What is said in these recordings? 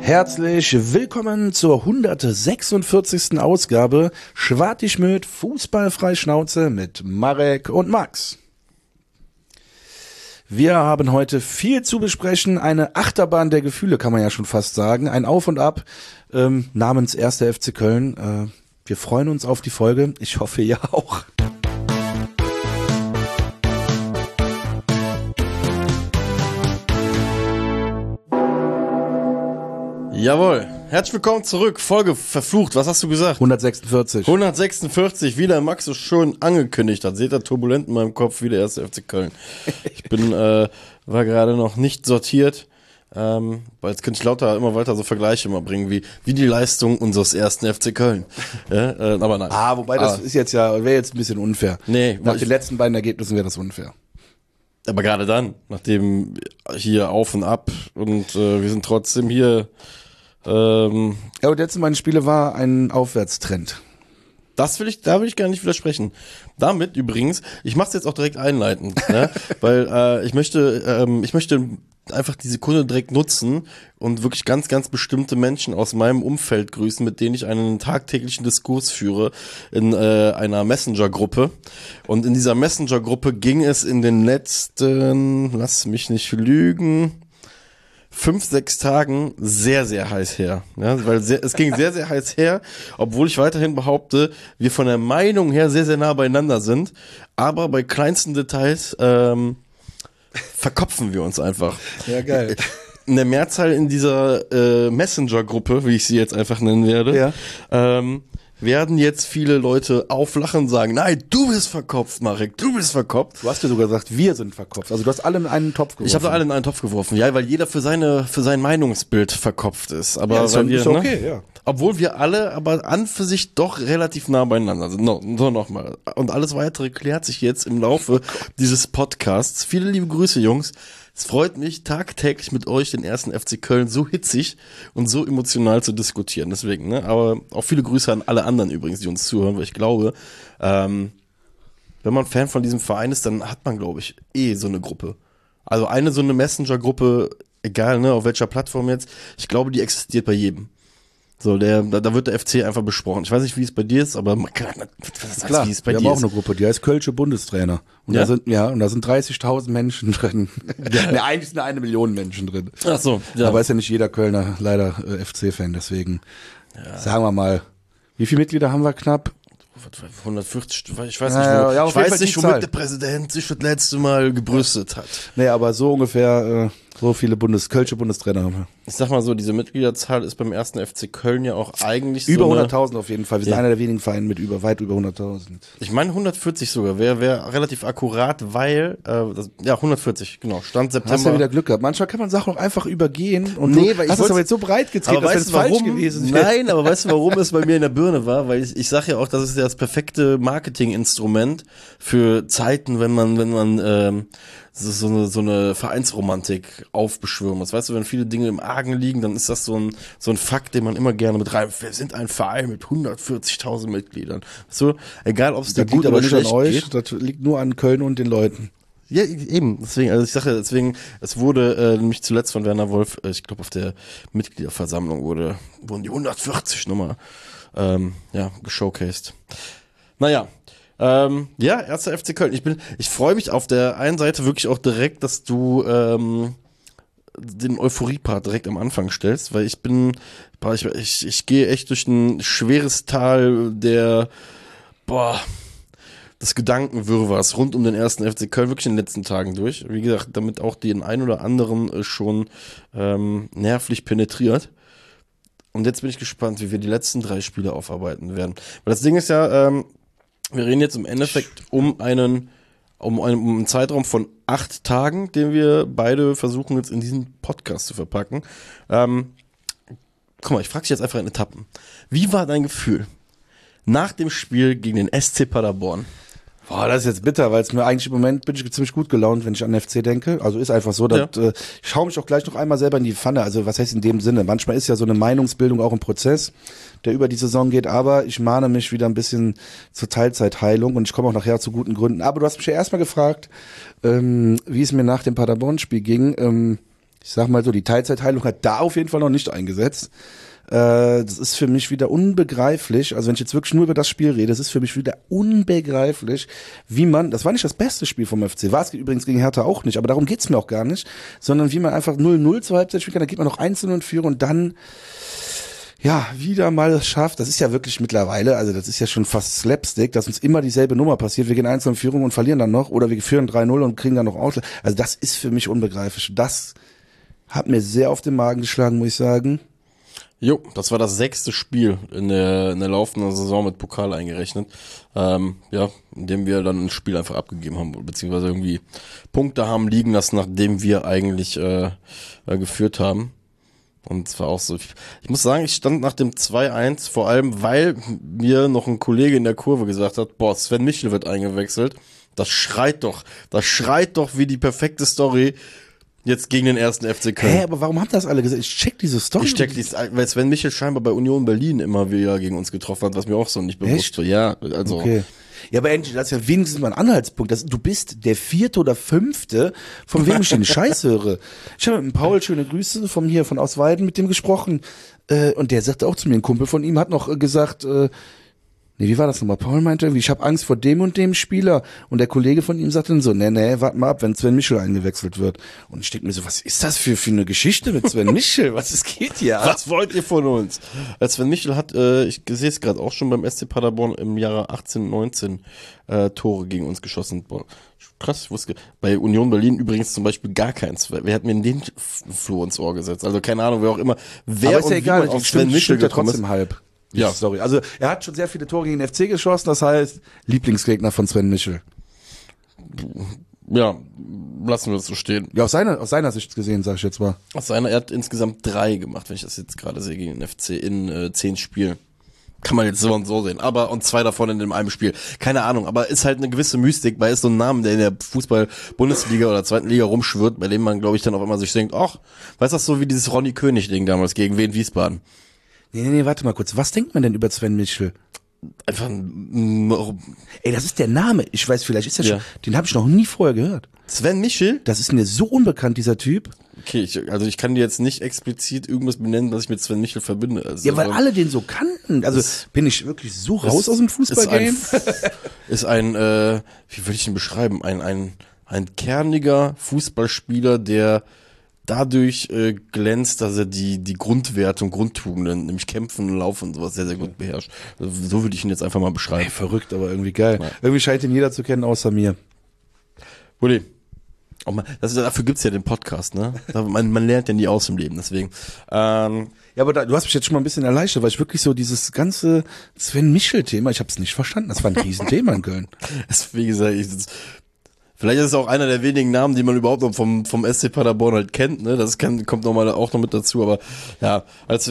Herzlich willkommen zur 146. Ausgabe Schwartig-Schmöd Fußballfrei Schnauze mit Marek und Max. Wir haben heute viel zu besprechen, eine Achterbahn der Gefühle kann man ja schon fast sagen, ein Auf und Ab namens 1. FC Köln. Wir freuen uns auf die Folge, ich hoffe ihr auch. Jawohl, herzlich willkommen zurück, Folge verflucht, was hast du gesagt? 146. 146, wie der Max es schon angekündigt hat, seht ihr turbulent in meinem Kopf wie der 1. FC Köln. Ich war gerade noch nicht sortiert, weil jetzt könnte ich immer weiter so Vergleiche mal bringen, wie die Leistung unseres 1. FC Köln. Ja, aber nein. Wobei das wäre jetzt ein bisschen unfair. Nee. Nach den letzten beiden Ergebnissen wäre das unfair. Aber gerade dann, nachdem hier auf und ab und wir sind trotzdem hier. Ja, und die letzten beiden Spiele war ein Aufwärtstrend. Da will ich gar nicht widersprechen. Damit übrigens, ich mach's jetzt auch direkt einleitend, ne? Weil ich möchte einfach die Sekunde direkt nutzen und wirklich ganz, ganz bestimmte Menschen aus meinem Umfeld grüßen, mit denen ich einen tagtäglichen Diskurs führe in einer Messenger-Gruppe. Und in dieser Messenger-Gruppe ging es in den letzten, lass mich nicht lügen, 5-6 Tagen sehr, sehr heiß her. Ja, weil es ging sehr, sehr heiß her, obwohl ich weiterhin behaupte, wir von der Meinung her sehr, sehr nah beieinander sind. Aber bei kleinsten Details verkopfen wir uns einfach. Ja, geil. In der Mehrzahl in dieser Messenger-Gruppe, wie ich sie jetzt einfach nennen werde, werden jetzt viele Leute auflachen und sagen, nein, du bist verkopft, Marek, du bist verkopft. Du hast ja sogar gesagt, wir sind verkopft. Also du hast alle in einen Topf geworfen. Ich habe alle in einen Topf geworfen, ja, weil jeder für sein Meinungsbild verkopft ist. Aber ja, ist okay, ja. Obwohl wir alle aber an für sich doch relativ nah beieinander sind. So nochmal. Und alles weitere klärt sich jetzt im Laufe dieses Podcasts. Viele liebe Grüße, Jungs. Es freut mich, tagtäglich mit euch den 1. FC Köln so hitzig und so emotional zu diskutieren. Deswegen, ne? Aber auch viele Grüße an alle anderen übrigens, die uns zuhören, weil ich glaube, wenn man Fan von diesem Verein ist, dann hat man, glaube ich, so eine Gruppe. Also so eine Messenger-Gruppe, egal, ne, auf welcher Plattform jetzt, ich glaube, die existiert bei jedem. So, da wird der FC einfach besprochen. Ich weiß nicht, wie es bei dir ist, aber man kann, klar, wie es bei dir ist. Wir haben auch eine Gruppe, die heißt Kölsche Bundestrainer. Und da sind 30.000 Menschen drin. Ja. Ne, eigentlich sind 1 Million Menschen drin. Ach so, ja. Aber ist ja nicht jeder Kölner leider FC-Fan, deswegen sagen wir mal, wie viele Mitglieder haben wir knapp? 140, ich weiß nicht, ich weiß nicht, womit der Präsident sich das letzte Mal gebrüstet hat. Nee, aber so ungefähr so viele Kölsche Bundestrainer haben wir. Ich sag mal so, diese Mitgliederzahl ist beim 1. FC Köln ja auch eigentlich über 100.000 auf jeden Fall. Wir sind einer der wenigen Vereine mit weit über 100.000. Ich meine 140 sogar, wäre relativ akkurat, weil 140, genau, Stand September. Hast ja wieder Glück gehabt. Manchmal kann man Sachen auch einfach übergehen und weil hast es aber jetzt so breit getreten, dass es falsch gewesen wäre. Nein, aber weißt du, warum es bei mir in der Birne war? Weil ich sag ja auch, das ist ja das perfekte Marketinginstrument für Zeiten, wenn man so eine Vereinsromantik aufbeschwören muss. Weißt du, wenn viele Dinge im Argen liegen, dann ist das so ein Fakt, den man immer gerne mit rein. Wir sind ein Verein mit 140.000 Mitgliedern. So, egal ob es dir gut oder schlecht geht. Das liegt nur an Köln und den Leuten. Ja, eben. Deswegen, also ich sage ja, es wurde nämlich zuletzt von Werner Wolf, ich glaube auf der Mitgliederversammlung wurden die 140 Nummer geshowcased. Naja. 1. FC Köln. Ich freue mich auf der einen Seite wirklich auch direkt, dass du den Euphorie-Part direkt am Anfang stellst, weil ich gehe echt durch ein schweres Tal des Gedankenwirrwarrs rund um den 1. FC Köln wirklich in den letzten Tagen durch. Wie gesagt, damit auch den ein oder anderen schon nervlich penetriert. Und jetzt bin ich gespannt, wie wir die letzten 3 Spiele aufarbeiten werden. Weil das Ding ist ja, wir reden jetzt im Endeffekt um einen Zeitraum von 8 Tagen, den wir beide versuchen jetzt in diesen Podcast zu verpacken. Guck mal, ich frage dich jetzt einfach in Etappen. Wie war dein Gefühl nach dem Spiel gegen den SC Paderborn? Boah, das ist jetzt bitter, weil es mir eigentlich im Moment bin ich ziemlich gut gelaunt, wenn ich an den FC denke. Also ist einfach so, dass, ich schaue mich auch gleich noch einmal selber in die Pfanne. Also was heißt in dem Sinne? Manchmal ist ja so eine Meinungsbildung auch ein Prozess, der über die Saison geht, aber ich mahne mich wieder ein bisschen zur Teilzeitheilung und ich komme auch nachher zu guten Gründen. Aber du hast mich ja erstmal gefragt, wie es mir nach dem Paderborn-Spiel ging. Ich sag mal so, die Teilzeitheilung hat da auf jeden Fall noch nicht eingesetzt. Das ist für mich wieder unbegreiflich, also wenn ich jetzt wirklich nur über das Spiel rede, das ist für mich wieder unbegreiflich, wie man, das war nicht das beste Spiel vom FC, war es übrigens gegen Hertha auch nicht, aber darum geht's mir auch gar nicht, sondern wie man einfach 0-0 zur Halbzeit spielen kann, da geht man noch 1-0 in Führung und dann ja, wieder mal es schafft, das ist ja wirklich mittlerweile, also das ist ja schon fast Slapstick, dass uns immer dieselbe Nummer passiert, wir gehen 1-0 in Führung und verlieren dann noch, oder wir führen 3-0 und kriegen dann noch Ausgleich, also das ist für mich unbegreiflich, das hat mir sehr auf den Magen geschlagen, muss ich sagen. Jo, das war das 6. Spiel in der laufenden Saison mit Pokal eingerechnet, ja, in dem wir dann ein Spiel einfach abgegeben haben, beziehungsweise irgendwie Punkte haben liegen lassen, nachdem wir eigentlich geführt haben. Und zwar auch so, ich muss sagen, ich stand nach dem 2-1, vor allem, weil mir noch ein Kollege in der Kurve gesagt hat, boah, Sven Michel wird eingewechselt. Das schreit doch wie die perfekte Story jetzt gegen den ersten FC Köln. Aber warum haben das alle gesagt? Ich check diese Story. Weil Sven Michel scheinbar bei Union Berlin immer wieder gegen uns getroffen hat, was mir auch so nicht bewusst war. Ja, also. Okay. Ja, aber endlich, das ist ja wenigstens mal ein Anhaltspunkt. Du bist der 4. oder 5., von wem ich den Scheiß höre. Ich habe mit dem Paul, schöne Grüße von Ausweiden, mit dem gesprochen. Und der sagte auch zu mir, ein Kumpel von ihm hat noch gesagt, wie war das nochmal? Paul meinte irgendwie, ich habe Angst vor dem und dem Spieler. Und der Kollege von ihm sagte dann so, nee, warte mal ab, wenn Sven Michel eingewechselt wird. Und ich denke mir so, was ist das für eine Geschichte mit Sven Michel? Was geht hier? Was wollt ihr von uns? Sven Michel hat, ich sehe es gerade auch schon beim SC Paderborn im Jahre 18, 19 Tore gegen uns geschossen. Boah, krass, ich wusste, bei Union Berlin übrigens zum Beispiel gar keins. Wer hat mir in den Floh ins Ohr gesetzt? Also keine Ahnung, wer auch immer. Aber ist ja egal, auf Sven Michel ja trotzdem halb. Ja, sorry. Also er hat schon sehr viele Tore gegen den FC geschossen, das heißt Lieblingsgegner von Sven Michel. Ja, lassen wir das so stehen. Ja, aus seiner Sicht gesehen, sag ich jetzt mal. Er hat insgesamt 3 gemacht, wenn ich das jetzt gerade sehe, gegen den FC in 10 Spielen. Kann man jetzt so und so sehen. Und 2 davon in einem Spiel. Keine Ahnung, aber ist halt eine gewisse Mystik, weil es so ein Name, der in der Fußball-Bundesliga oder 2. Liga rumschwirrt, bei dem man, glaube ich, dann auf einmal sich denkt, ach, weißt du, so wie dieses Ronny König-Ding damals gegen Wien Wiesbaden. Nee, warte mal kurz. Was denkt man denn über Sven Michel? Einfach das ist der Name. Ich weiß, vielleicht ist der schon. Den habe ich noch nie vorher gehört. Sven Michel? Das ist mir so unbekannt, dieser Typ. Okay, ich kann dir jetzt nicht explizit irgendwas benennen, was ich mit Sven Michel verbinde. Also, ja, weil alle den so kannten. Also bin ich wirklich so raus aus dem Fußballgame? Ist ein, wie würde ich ihn beschreiben? Ein kerniger Fußballspieler, der dadurch glänzt, dass er die Grundwerte und Grundtugenden, nämlich Kämpfen, Laufen und sowas sehr, sehr gut beherrscht. Also, so würde ich ihn jetzt einfach mal beschreiben. Ey, verrückt, aber irgendwie geil. Ja. Irgendwie scheint ihn jeder zu kennen, außer mir. Uli, dafür gibt's ja den Podcast, ne? Man lernt ja nie aus im Leben, deswegen. Ja, aber du hast mich jetzt schon mal ein bisschen erleichtert, weil ich wirklich so dieses ganze Sven Michel-Thema, ich habe es nicht verstanden. Das war ein Riesenthema in Köln. Wie gesagt, vielleicht ist es auch einer der wenigen Namen, die man überhaupt noch vom SC Paderborn halt kennt, ne? Das kommt nochmal auch noch mit dazu, aber ja, was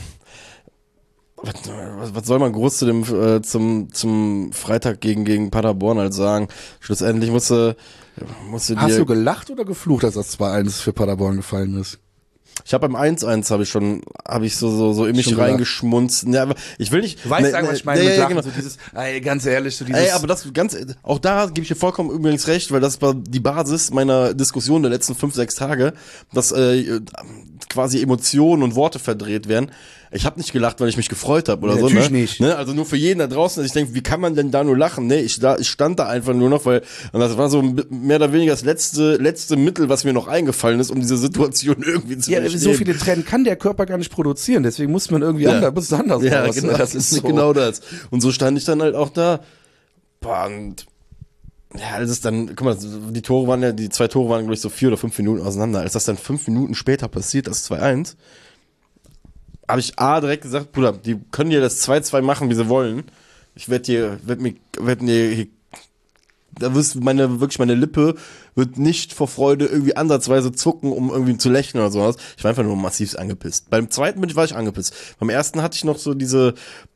soll man groß zu dem zum Freitag gegen Paderborn halt sagen? Schlussendlich musste Hast du gelacht oder geflucht, als das 2-1 für Paderborn gefallen ist? Ich habe beim 1-1 habe ich so in mich reingeschmunzt. Ja, aber ich will nicht. Du weißt einfach, was ich meine mit Lachen, genau. So dieses, ganz ehrlich, so dieses. Aber auch da gebe ich dir vollkommen übrigens recht, weil das war die Basis meiner Diskussion der letzten 5-6 Tage, dass quasi Emotionen und Worte verdreht werden. Ich habe nicht gelacht, weil ich mich gefreut habe oder so. Natürlich nicht. Ne? Also nur für jeden da draußen, dass ich denke, wie kann man denn da nur lachen? Nee, ich stand da einfach nur noch, weil und das war so mehr oder weniger das letzte Mittel, was mir noch eingefallen ist, um diese Situation irgendwie zu durchleben. So viele Tränen kann der Körper gar nicht produzieren, deswegen muss man irgendwie anders ja, raus. Genau, das ist so. Genau das. Und so stand ich dann halt auch da. Boah, und ja, als es dann, guck mal, die 2 Tore waren, glaube ich, so 4 oder 5 Minuten auseinander. Als das dann 5 Minuten später passiert, das 2-1, habe ich direkt gesagt, Bruder, die können dir das 2-2 machen, wie sie wollen. Ich werde dir, da wirst meine Lippe wird nicht vor Freude irgendwie ansatzweise zucken, um irgendwie zu lächeln oder sowas. Ich war einfach nur massiv angepisst. Beim zweiten war ich angepisst. Beim ersten hatte ich noch so dieses,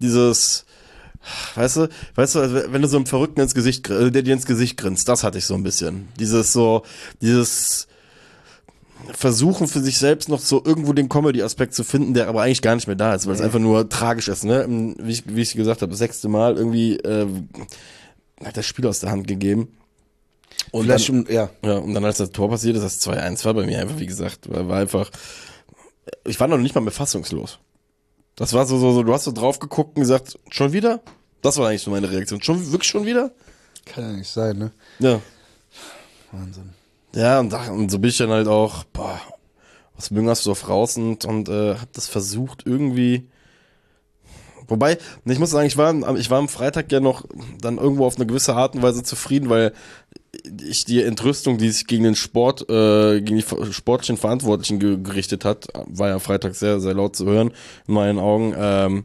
weißt du, wenn du so einem Verrückten der dir ins Gesicht grinst, das hatte ich so ein bisschen. Dieses Versuchen für sich selbst noch so irgendwo den Comedy-Aspekt zu finden, der aber eigentlich gar nicht mehr da ist, weil es einfach nur tragisch ist, ne? Wie ich gesagt habe, das 6. Mal irgendwie hat das Spiel aus der Hand gegeben. Und vielleicht dann, und dann als das Tor passiert ist, das 2-1 war bei mir einfach, wie gesagt, war einfach, ich war noch nicht mal mehr fassungslos. Das war so, du hast so drauf geguckt und gesagt, schon wieder? Das war eigentlich so meine Reaktion. Wirklich schon wieder? Kann ja nicht sein, ne? Ja. Wahnsinn. Ja, und so bin ich dann halt auch, aus Müngersdorf raus und hab das versucht irgendwie. Wobei, ich muss sagen, ich war am Freitag ja noch dann irgendwo auf eine gewisse Art und Weise zufrieden, weil ich die Entrüstung, die sich gegen den Sport, gegen die sportlichen Verantwortlichen gerichtet hat, war ja Freitag sehr, sehr laut zu hören, in meinen Augen.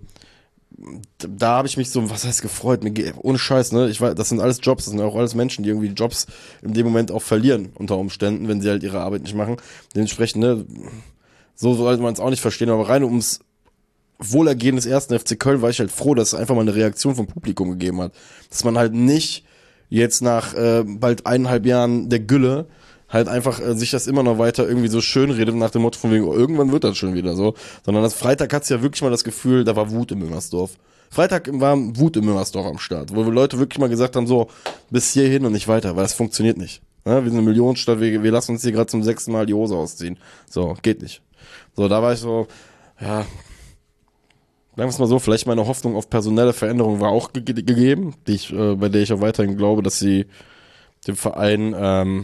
Da habe ich mich so, was heißt gefreut, ohne Scheiß, ne? Das sind alles Jobs, das sind auch alles Menschen, die irgendwie Jobs in dem Moment auch verlieren, unter Umständen, wenn sie halt ihre Arbeit nicht machen. Dementsprechend, ne, so sollte man es auch nicht verstehen, aber rein ums Wohlergehen des ersten FC Köln war ich halt froh, dass es einfach mal eine Reaktion vom Publikum gegeben hat. Dass man halt nicht jetzt nach bald 1,5 Jahren der Gülle halt einfach sich das immer noch weiter irgendwie so schön redet nach dem Motto von wegen, irgendwann wird das schon wieder so. Sondern das Freitag hat's ja wirklich mal das Gefühl, da war Wut in Müngersdorf. Freitag war Wut in Müngersdorf am Start, wo wir Leute wirklich mal gesagt haben, so, bis hierhin und nicht weiter, weil es funktioniert nicht. Ja, wir sind eine Millionenstadt, wir lassen uns hier gerade zum 6. Mal die Hose ausziehen. So, geht nicht. So, da war ich so, ja, sagen wir es mal so, vielleicht meine Hoffnung auf personelle Veränderung war auch gegeben, bei der ich auch weiterhin glaube, dass sie dem Verein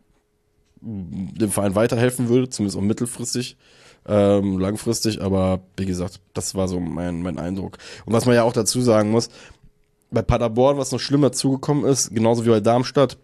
weiterhelfen würde, zumindest auch mittelfristig, langfristig, aber wie gesagt, das war so mein Eindruck. Und was man ja auch dazu sagen muss, bei Paderborn, was noch schlimmer zugekommen ist, genauso wie bei Darmstadt,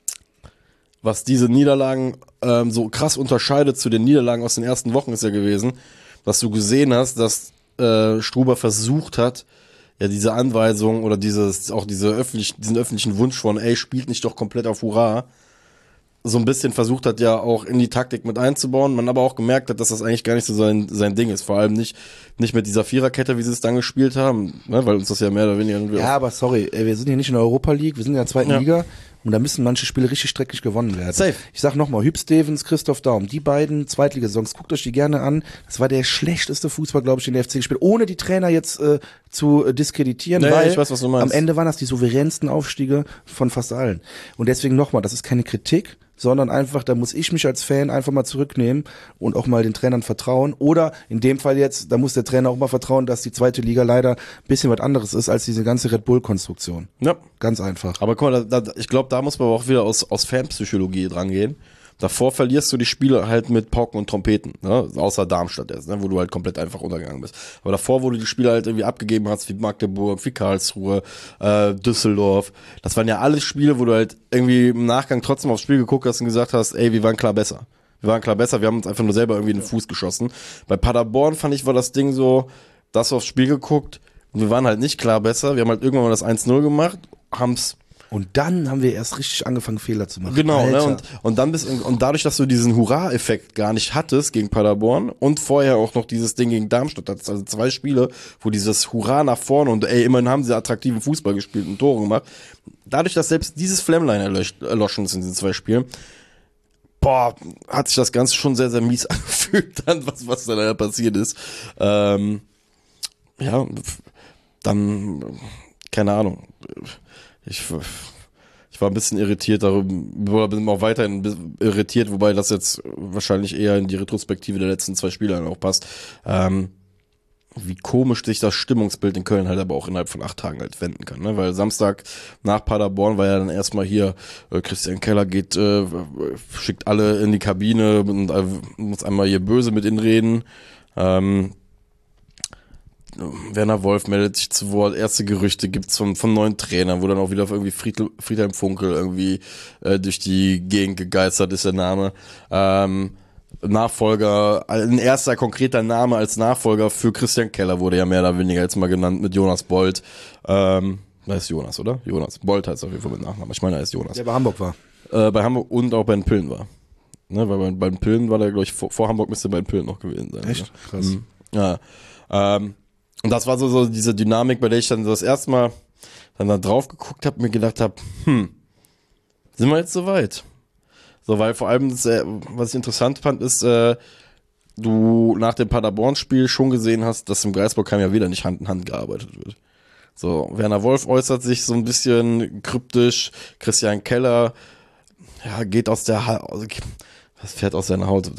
was diese Niederlagen so krass unterscheidet zu den Niederlagen aus den ersten Wochen, ist ja gewesen, dass du gesehen hast, dass Struber versucht hat, ja diese Anweisung oder diesen öffentlichen Wunsch von, ey, spielt nicht doch komplett auf Hurra, so ein bisschen versucht hat, ja auch in die Taktik mit einzubauen, man aber auch gemerkt hat, dass das eigentlich gar nicht so sein Ding ist, vor allem nicht mit dieser Viererkette, wie sie es dann gespielt haben, ne, weil uns das ja mehr oder weniger... Ja, aber sorry, wir sind hier nicht in der Europa League, wir sind in der zweiten Liga. Und da müssen manche Spiele richtig streckig gewonnen werden. Safe. Ich sag nochmal, Hüb Stevens, Christoph Daum, die beiden Zweitligasongs, guckt euch die gerne an. Das war der schlechteste Fußball, glaube ich, den der FC gespielt, ohne die Trainer jetzt zu diskreditieren, weil ich weiß, was du meinst. Am Ende waren das die souveränsten Aufstiege von fast allen. Und deswegen nochmal, das ist keine Kritik, sondern einfach, da muss ich mich als Fan einfach mal zurücknehmen und auch mal den Trainern vertrauen. Oder in dem Fall jetzt, da muss der Trainer auch mal vertrauen, dass die zweite Liga leider ein bisschen was anderes ist als diese ganze Red Bull-Konstruktion. Ja. Ganz einfach. Aber guck mal, ich glaube, da muss man auch wieder aus Fanpsychologie dran gehen. Davor verlierst du die Spiele halt mit Pauken und Trompeten, ne? Außer Darmstadt jetzt, ne? Wo du halt komplett einfach untergegangen bist. Aber davor, wo du die Spiele halt irgendwie abgegeben hast, wie Magdeburg, wie Karlsruhe, Düsseldorf, das waren ja alles Spiele, wo du halt irgendwie im Nachgang trotzdem aufs Spiel geguckt hast und gesagt hast, ey, wir waren klar besser. Wir haben uns einfach nur selber irgendwie in den Fuß geschossen. Bei Paderborn fand ich, war das Ding so, da hast du aufs Spiel geguckt und wir waren halt nicht klar besser. Wir haben halt irgendwann mal das 1-0 gemacht, haben's. Und dann haben wir erst richtig angefangen, Fehler zu machen. Genau, ne? Und dadurch, dass du diesen Hurra-Effekt gar nicht hattest gegen Paderborn und vorher auch noch dieses Ding gegen Darmstadt hattest, also 2 Spiele, wo dieses Hurra nach vorne und immerhin haben sie attraktiven Fußball gespielt und Tore gemacht. Dadurch, dass selbst dieses Flämmlein erloschen ist in diesen 2 Spielen, hat sich das Ganze schon sehr, sehr mies angefühlt, dann, was da passiert ist. Dann, keine Ahnung. Ich war ein bisschen irritiert darüber, bin auch weiterhin irritiert, wobei das jetzt wahrscheinlich eher in die Retrospektive der letzten 2 Spiele auch passt. Wie komisch sich das Stimmungsbild in Köln halt aber auch innerhalb von 8 Tagen halt wenden kann, ne? Weil Samstag nach Paderborn war ja dann erstmal hier, Christian Keller schickt alle in die Kabine und muss einmal hier böse mit ihnen reden. Werner Wolf meldet sich zu Wort, erste Gerüchte gibt's von neuen Trainern, wo dann auch wieder irgendwie Friedhelm Funkel irgendwie durch die Gegend gegeistert ist, der Name. Nachfolger, ein erster konkreter Name als Nachfolger für Christian Keller wurde ja mehr oder weniger jetzt mal genannt mit Jonas Bold. Das ist Jonas, oder? Jonas. Bold heißt auf jeden Fall mit Nachnamen. Ich meine, er ist Jonas. Der bei Hamburg war. Bei Hamburg und auch bei den Pillen war. Ne, weil bei den Pillen war der, glaube ich, vor Hamburg müsste bei den Pillen noch gewesen sein. Echt? Ja. Krass. Ja. Und das war so diese Dynamik, bei der ich dann das erste Mal dann da drauf geguckt habe, mir gedacht habe, sind wir jetzt soweit? So, weil vor allem, was ich interessant fand, ist, du nach dem Paderborn-Spiel schon gesehen hast, dass im Geisbockheim ja wieder nicht Hand in Hand gearbeitet wird. So, Werner Wolf äußert sich so ein bisschen kryptisch, Christian Keller ja, geht aus der Haut, was fährt aus seiner Haut?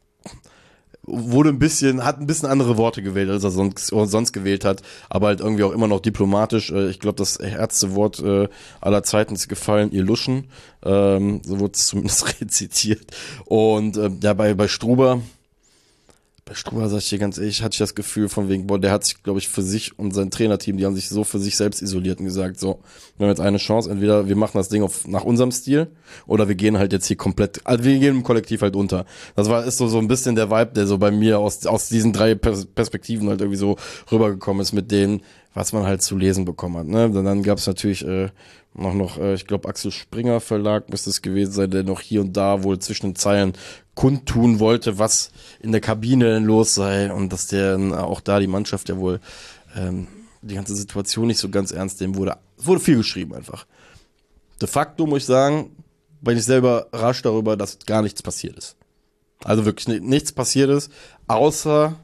Hat ein bisschen andere Worte gewählt, als er sonst gewählt hat, aber halt irgendwie auch immer noch diplomatisch. Ich glaube, das härteste Wort aller Zeiten ist gefallen, ihr Luschen. So wurde es zumindest rezitiert. Und ja, bei Struber sag ich dir ganz ehrlich, hatte ich das Gefühl von wegen, der hat sich, glaube ich, für sich und sein Trainerteam, die haben sich so für sich selbst isoliert und gesagt, so, wir haben jetzt eine Chance, entweder wir machen das Ding nach unserem Stil oder wir gehen halt jetzt hier komplett, also wir gehen im Kollektiv halt unter. Ist so ein bisschen der Vibe, der so bei mir aus diesen 3 Perspektiven halt irgendwie so rübergekommen ist mit denen, was man halt zu lesen bekommen hat, ne? Dann gab's natürlich noch, ich glaube, Axel Springer Verlag müsste es gewesen sein, der noch hier und da wohl zwischen den Zeilen kundtun wollte, was in der Kabine denn los sei und dass der auch da die Mannschaft ja wohl die ganze Situation nicht so ganz ernst nehmen wurde. Es wurde viel geschrieben einfach. De facto muss ich sagen, bin ich selber rasch darüber, dass gar nichts passiert ist. Also wirklich nichts passiert ist, außer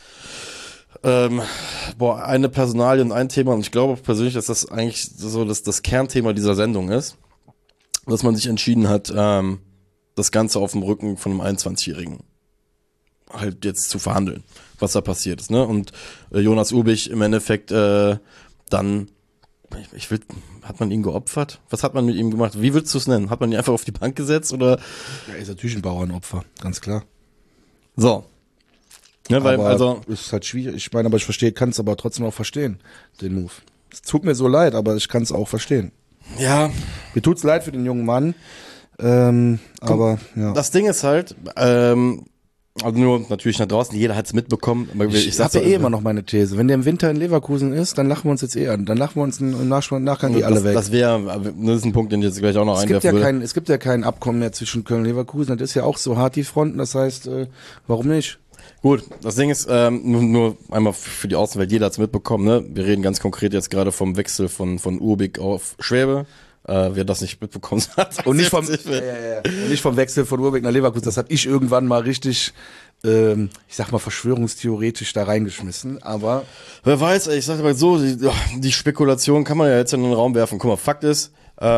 eine Personalie und ein Thema, und ich glaube persönlich, dass das eigentlich so das Kernthema dieser Sendung ist, dass man sich entschieden hat, das Ganze auf dem Rücken von einem 21-Jährigen halt jetzt zu verhandeln, was da passiert ist, ne? Und Jonas Urbich im Endeffekt dann, hat man ihn geopfert? Was hat man mit ihm gemacht? Wie würdest du es nennen? Hat man ihn einfach auf die Bank gesetzt oder? Ja, ist natürlich ein Bauernopfer, ganz klar. So. Ja, weil, aber also ist halt schwierig. Ich meine, aber ich kann es aber trotzdem auch verstehen, den Move. Es tut mir so leid, aber ich kann es auch verstehen. Ja. Mir tut's leid für den jungen Mann. Aber ja. Das Ding ist halt, also nur natürlich nach draußen, jeder hat's mitbekommen. Aber ich habe ja immer noch meine These. Wenn der im Winter in Leverkusen ist, dann lachen wir uns jetzt an. Dann lachen wir uns im Nachgang alle weg. Das ist ein Punkt, den ich jetzt gleich auch noch einwerfen würde. Es gibt ja kein Abkommen mehr zwischen Köln und Leverkusen. Das ist ja auch so hart, die Fronten. Das heißt, warum nicht? Gut, das Ding ist, nur einmal für die Außenwelt, jeder hat's mitbekommen, ne? Wir reden ganz konkret jetzt gerade vom Wechsel von Urbik auf Schwäbe. Wer das nicht mitbekommen hat. Und nicht vom Wechsel von Urbik nach Leverkusen. Das habe ich irgendwann mal richtig, ich sag mal, verschwörungstheoretisch da reingeschmissen. Aber wer weiß, ich sag mal so, die Spekulation kann man ja jetzt in den Raum werfen. Guck mal, Fakt ist,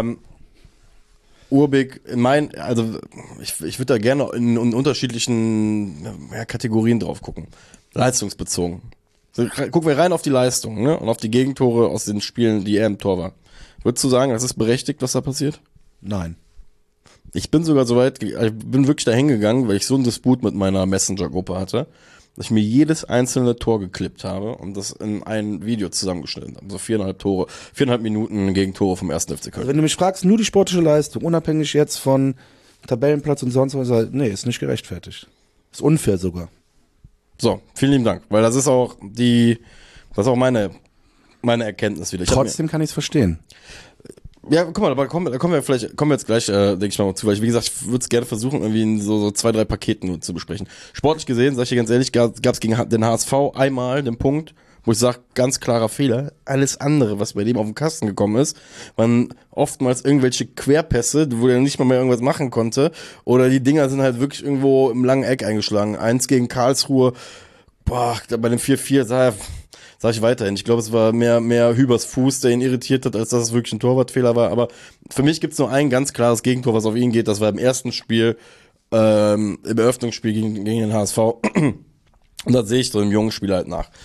Urbik, ich würde da gerne in unterschiedlichen Kategorien drauf gucken. Leistungsbezogen. So, gucken wir rein auf die Leistung, ne? Und auf die Gegentore aus den Spielen, die er im Tor war. Würdest du sagen, das ist berechtigt, was da passiert? Nein. Ich bin sogar so weit, ich bin wirklich da hingegangen, weil ich so einen Disput mit meiner Messenger-Gruppe hatte, dass ich mir jedes einzelne Tor geklippt habe und das in ein Video zusammengeschnitten habe. So 4,5 Minuten gegen Tore vom 1. FC Köln. Also wenn du mich fragst, nur die sportliche Leistung, unabhängig jetzt von Tabellenplatz und sonst was, nee, ist nicht gerechtfertigt. Ist unfair sogar. So, vielen lieben Dank, weil das ist auch meine Erkenntnis wieder. Trotzdem kann ich es verstehen. Ja, guck mal, aber kommen wir jetzt gleich, denke ich mal, zu, weil ich, wie gesagt, ich würde es gerne versuchen, irgendwie in so 2, 3 Paketen nur zu besprechen. Sportlich gesehen, sag ich dir ganz ehrlich, gab es gegen den HSV einmal den Punkt, wo ich sage, ganz klarer Fehler. Alles andere, was bei dem auf den Kasten gekommen ist, waren oftmals irgendwelche Querpässe, wo er nicht mal mehr irgendwas machen konnte, oder die Dinger sind halt wirklich irgendwo im langen Eck eingeschlagen. 1 gegen Karlsruhe, bei dem 4-4 sag ich weiterhin. Ich glaube, es war mehr Hübers Fuß, der ihn irritiert hat, als dass es wirklich ein Torwartfehler war. Aber für mich gibt's nur ein ganz klares Gegentor, was auf ihn geht. Das war im ersten Spiel, im Eröffnungsspiel gegen den HSV. Und das sehe ich so im jungen Spiel halt nach.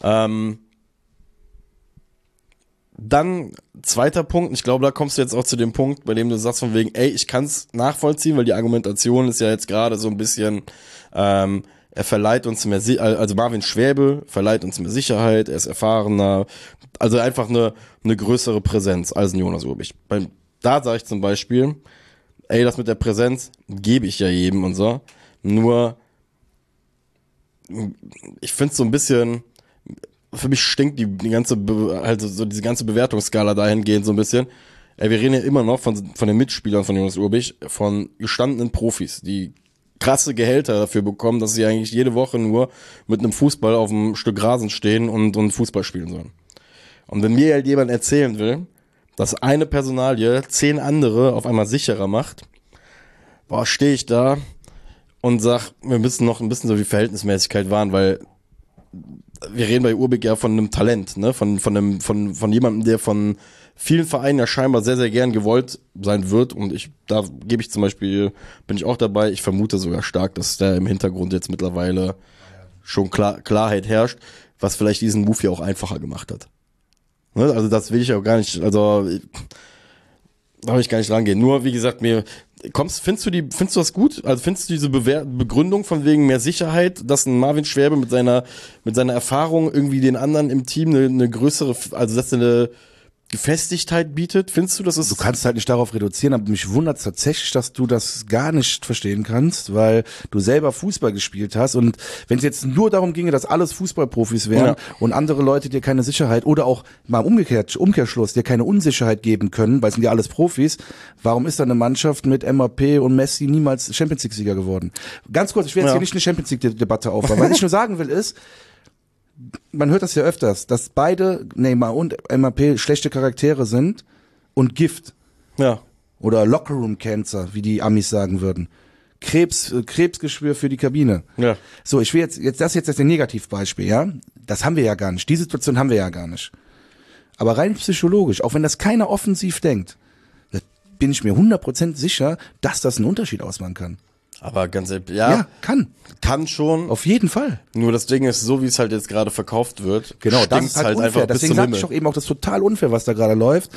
Dann zweiter Punkt, ich glaube, da kommst du jetzt auch zu dem Punkt, bei dem du sagst von wegen, ich kann's nachvollziehen, weil die Argumentation ist ja jetzt gerade so ein bisschen, er verleiht uns mehr, also Marvin Schwäbe verleiht uns mehr Sicherheit, er ist erfahrener, also einfach eine größere Präsenz als ein Jonas Urbich. Da sage ich zum Beispiel, das mit der Präsenz gebe ich ja jedem und so, nur ich finde es so ein bisschen, für mich stinkt die ganze, also so diese ganze Bewertungsskala dahingehend so ein bisschen. Wir reden ja immer noch von den Mitspielern von Jonas Urbich, von gestandenen Profis, die krasse Gehälter dafür bekommen, dass sie eigentlich jede Woche nur mit einem Fußball auf einem Stück Rasen stehen und Fußball spielen sollen. Und wenn mir halt jemand erzählen will, dass eine Personalie 10 andere auf einmal sicherer macht, stehe ich da und sag, wir müssen noch ein bisschen so die Verhältnismäßigkeit wahren, weil wir reden bei Urbeck ja von einem Talent, ne? Von jemandem, der von vielen Vereinen ja scheinbar sehr, sehr gern gewollt sein wird. Und da gebe ich zum Beispiel, bin ich auch dabei, ich vermute sogar stark, dass da im Hintergrund jetzt mittlerweile schon Klarheit herrscht, was vielleicht diesen Move hier auch einfacher gemacht hat. Ne? Also das will ich auch gar nicht, also da will ich gar nicht rangehen. Nur, wie gesagt, findest du das gut? Also findest du diese Begründung von wegen mehr Sicherheit, dass ein Marvin Schwäbe mit seiner Erfahrung irgendwie den anderen im Team eine größere, also dass er eine Gefestigtheit bietet? Findest du, dass es... Du kannst halt nicht darauf reduzieren, aber mich wundert tatsächlich, dass du das gar nicht verstehen kannst, weil du selber Fußball gespielt hast und wenn es jetzt nur darum ginge, dass alles Fußballprofis wären und andere Leute dir keine Sicherheit oder auch mal Umkehrschluss dir keine Unsicherheit geben können, weil es sind ja alles Profis, warum ist da eine Mannschaft mit Mbappé und Messi niemals Champions League Sieger geworden? Ganz kurz, ich will jetzt hier nicht eine Champions League Debatte aufbauen, was ich nur sagen will ist, man hört das ja öfters, dass beide, Neymar und Mbappé, schlechte Charaktere sind und Gift. Ja. Oder Lockerroom-Cancer, wie die Amis sagen würden. Krebsgeschwür für die Kabine. Ja. So, ich will das ist jetzt ein Negativbeispiel, ja? Das haben wir ja gar nicht. Die Situation haben wir ja gar nicht. Aber rein psychologisch, auch wenn das keiner offensiv denkt, bin ich mir 100% sicher, dass das einen Unterschied ausmachen kann. Aber ganz ehrlich, Ja, kann. Kann schon. Auf jeden Fall. Nur das Ding ist, so wie es halt jetzt gerade verkauft wird, Genau, das stinkt's ist halt unfair. einfach bis Deswegen zum sage ich Himmel. doch eben auch, das ist total unfair, was da gerade läuft.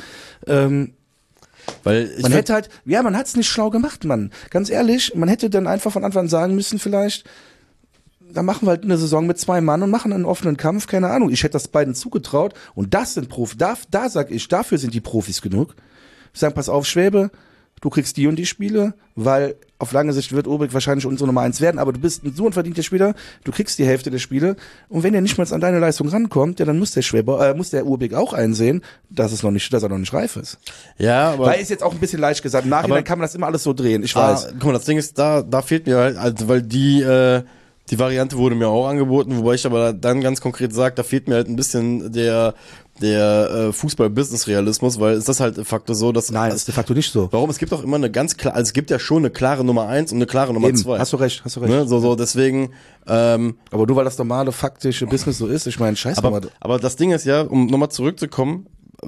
Weil Man hätte halt, man hat's nicht schlau gemacht, Mann. Ganz ehrlich, man hätte dann einfach von Anfang an sagen müssen, vielleicht, da machen wir halt eine Saison mit 2 Mann und machen einen offenen Kampf, keine Ahnung. Ich hätte das beiden zugetraut und das sind Profis. Da sag ich, dafür sind die Profis genug. Ich sag, pass auf, Schwäbe, du kriegst die und die Spiele, weil auf lange Sicht wird Urbeck wahrscheinlich unsere Nummer 1 werden, aber du bist so ein verdienter Spieler, du kriegst die Hälfte der Spiele und wenn er nicht mal an deine Leistung rankommt, ja, dann muss der Urbeck auch einsehen, dass er noch nicht reif ist. ja, aber Weil ist jetzt auch ein bisschen leicht gesagt. Im Nachhinein kann man das immer alles so drehen. Ich weiß. guck mal, das Ding ist, da fehlt mir halt, also weil die Variante wurde mir auch angeboten, wobei ich aber dann ganz konkret sage, da fehlt mir halt ein bisschen der Fußball-Business-Realismus, weil ist das halt de facto so, dass... Nein, das ist de facto nicht so. Warum? Es gibt auch immer eine ganz klar, also es gibt ja schon eine klare Nummer 1 und eine klare Nummer 2. Hast du recht. Ne? So, deswegen, Aber nur weil das normale, faktische Business so ist, ich meine, scheiße. aber das Ding ist ja, um nochmal zurückzukommen,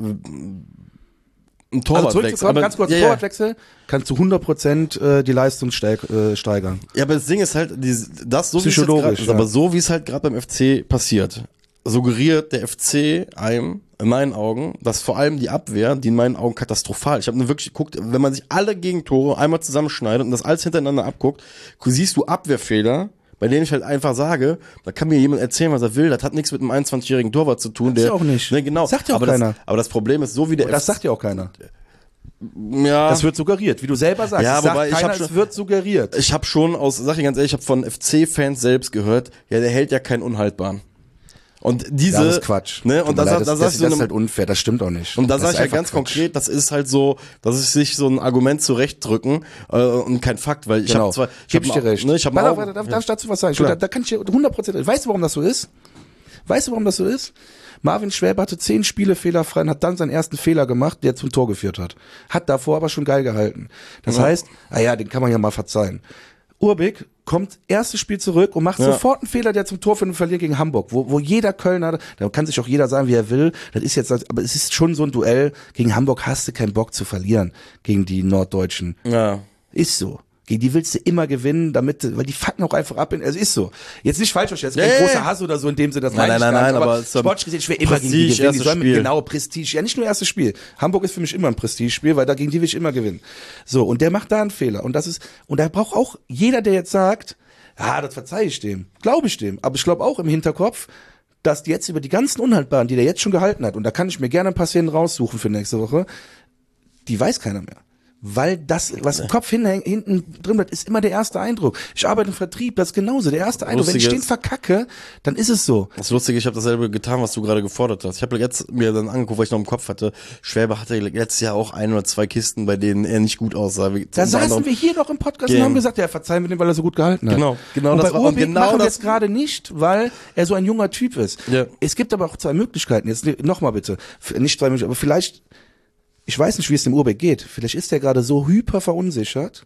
ein Torwartwechsel. Ganz kurz, Torwartwechsel kannst du 100% die Leistung steigern. Ja, aber das Ding ist halt, das so Psychologisch, wie es aber so wie es halt gerade beim FC passiert, suggeriert der FC einem in meinen Augen, dass vor allem die Abwehr, die in meinen Augen katastrophal. Ich habe nur wirklich geguckt, wenn man sich alle Gegentore einmal zusammenschneidet und das alles hintereinander abguckt, siehst du Abwehrfehler, bei denen ich halt einfach sage, da kann mir jemand erzählen, was er will, das hat nichts mit einem 21-jährigen Torwart zu tun. Das ist ja auch nicht. Ne, genau. Sagt ja auch keiner. Aber das Problem ist, so wie der Das sagt ja auch keiner. Ja. Das wird suggeriert, wie du selber sagst. Ja, das sagt wobei keiner, es wird suggeriert. Ich habe schon sag ich ganz ehrlich, ich habe von FC-Fans selbst gehört, ja, der hält ja keinen Unhaltbaren. Und diese, das ist Quatsch. Ne, und das das ist halt unfair, das stimmt auch nicht. Und da sage ich ja einfach ganz Quatsch. konkret, das ist halt so, dass es sich so ein Argument zurechtdrücken und kein Fakt, weil ich habe zwar, Gib ich dir recht. Ne, ich hab darf ich dazu was sagen? Da kann ich dir 100%, weißt du, warum das so ist? Marvin Schwäbe hatte 10 Spiele fehlerfrei und hat dann seinen ersten Fehler gemacht, der zum Tor geführt hat. Hat davor aber schon geil gehalten. Das heißt, den kann man ja mal verzeihen. Urbeck kommt erstes Spiel zurück und macht sofort einen Fehler, der zum Tor für den Verlier gegen Hamburg, wo jeder Kölner, da kann sich auch jeder sagen, wie er will, das ist jetzt, aber es ist schon so ein Duell, gegen Hamburg hast du keinen Bock zu verlieren, gegen die Norddeutschen. Ja. Ist so. Gegen die willst du immer gewinnen, weil die fucken auch einfach ab. Also ist so. Jetzt nicht falsch verstehen, kein großer Hass oder so in dem Sinne, das meine ich gar nicht. Aber sportlich gesehen, ich will immer gegen die gewinnen. Die sollen genau, Prestige. Ja, nicht nur erstes Spiel. Hamburg ist für mich immer ein Prestigespiel, weil gegen die will ich immer gewinnen. So, und der macht da einen Fehler. Und da braucht auch jeder, der jetzt sagt, das verzeihe ich dem. Glaube ich dem. Aber ich glaube auch im Hinterkopf, dass die jetzt über die ganzen Unhaltbaren, die der jetzt schon gehalten hat, und da kann ich mir gerne ein paar Szenen raussuchen für nächste Woche, die weiß keiner mehr. Weil das, was im Kopf hinten drin bleibt, ist immer der erste Eindruck. Ich arbeite im Vertrieb, das ist genauso. Der erste Eindruck, wenn ich den verkacke, dann ist es so. Das ist lustig, ich habe dasselbe getan, was du gerade gefordert hast. Ich habe jetzt mir dann angeguckt, was ich noch im Kopf hatte. Schwäbe hatte letztes Jahr auch 1 oder 2 Kisten, bei denen er nicht gut aussah. Da saßen wir hier noch im Podcast und haben gesagt, verzeihen wir dem, weil er so gut gehalten hat. Genau. Und das bei Urbeck machen wir jetzt gerade nicht, weil er so ein junger Typ ist. Ja. Es gibt aber auch 2 Möglichkeiten. Jetzt nochmal bitte. Nicht 2 Möglichkeiten, aber vielleicht, ich weiß nicht, wie es dem Urbeck geht. Vielleicht ist er gerade so hyper verunsichert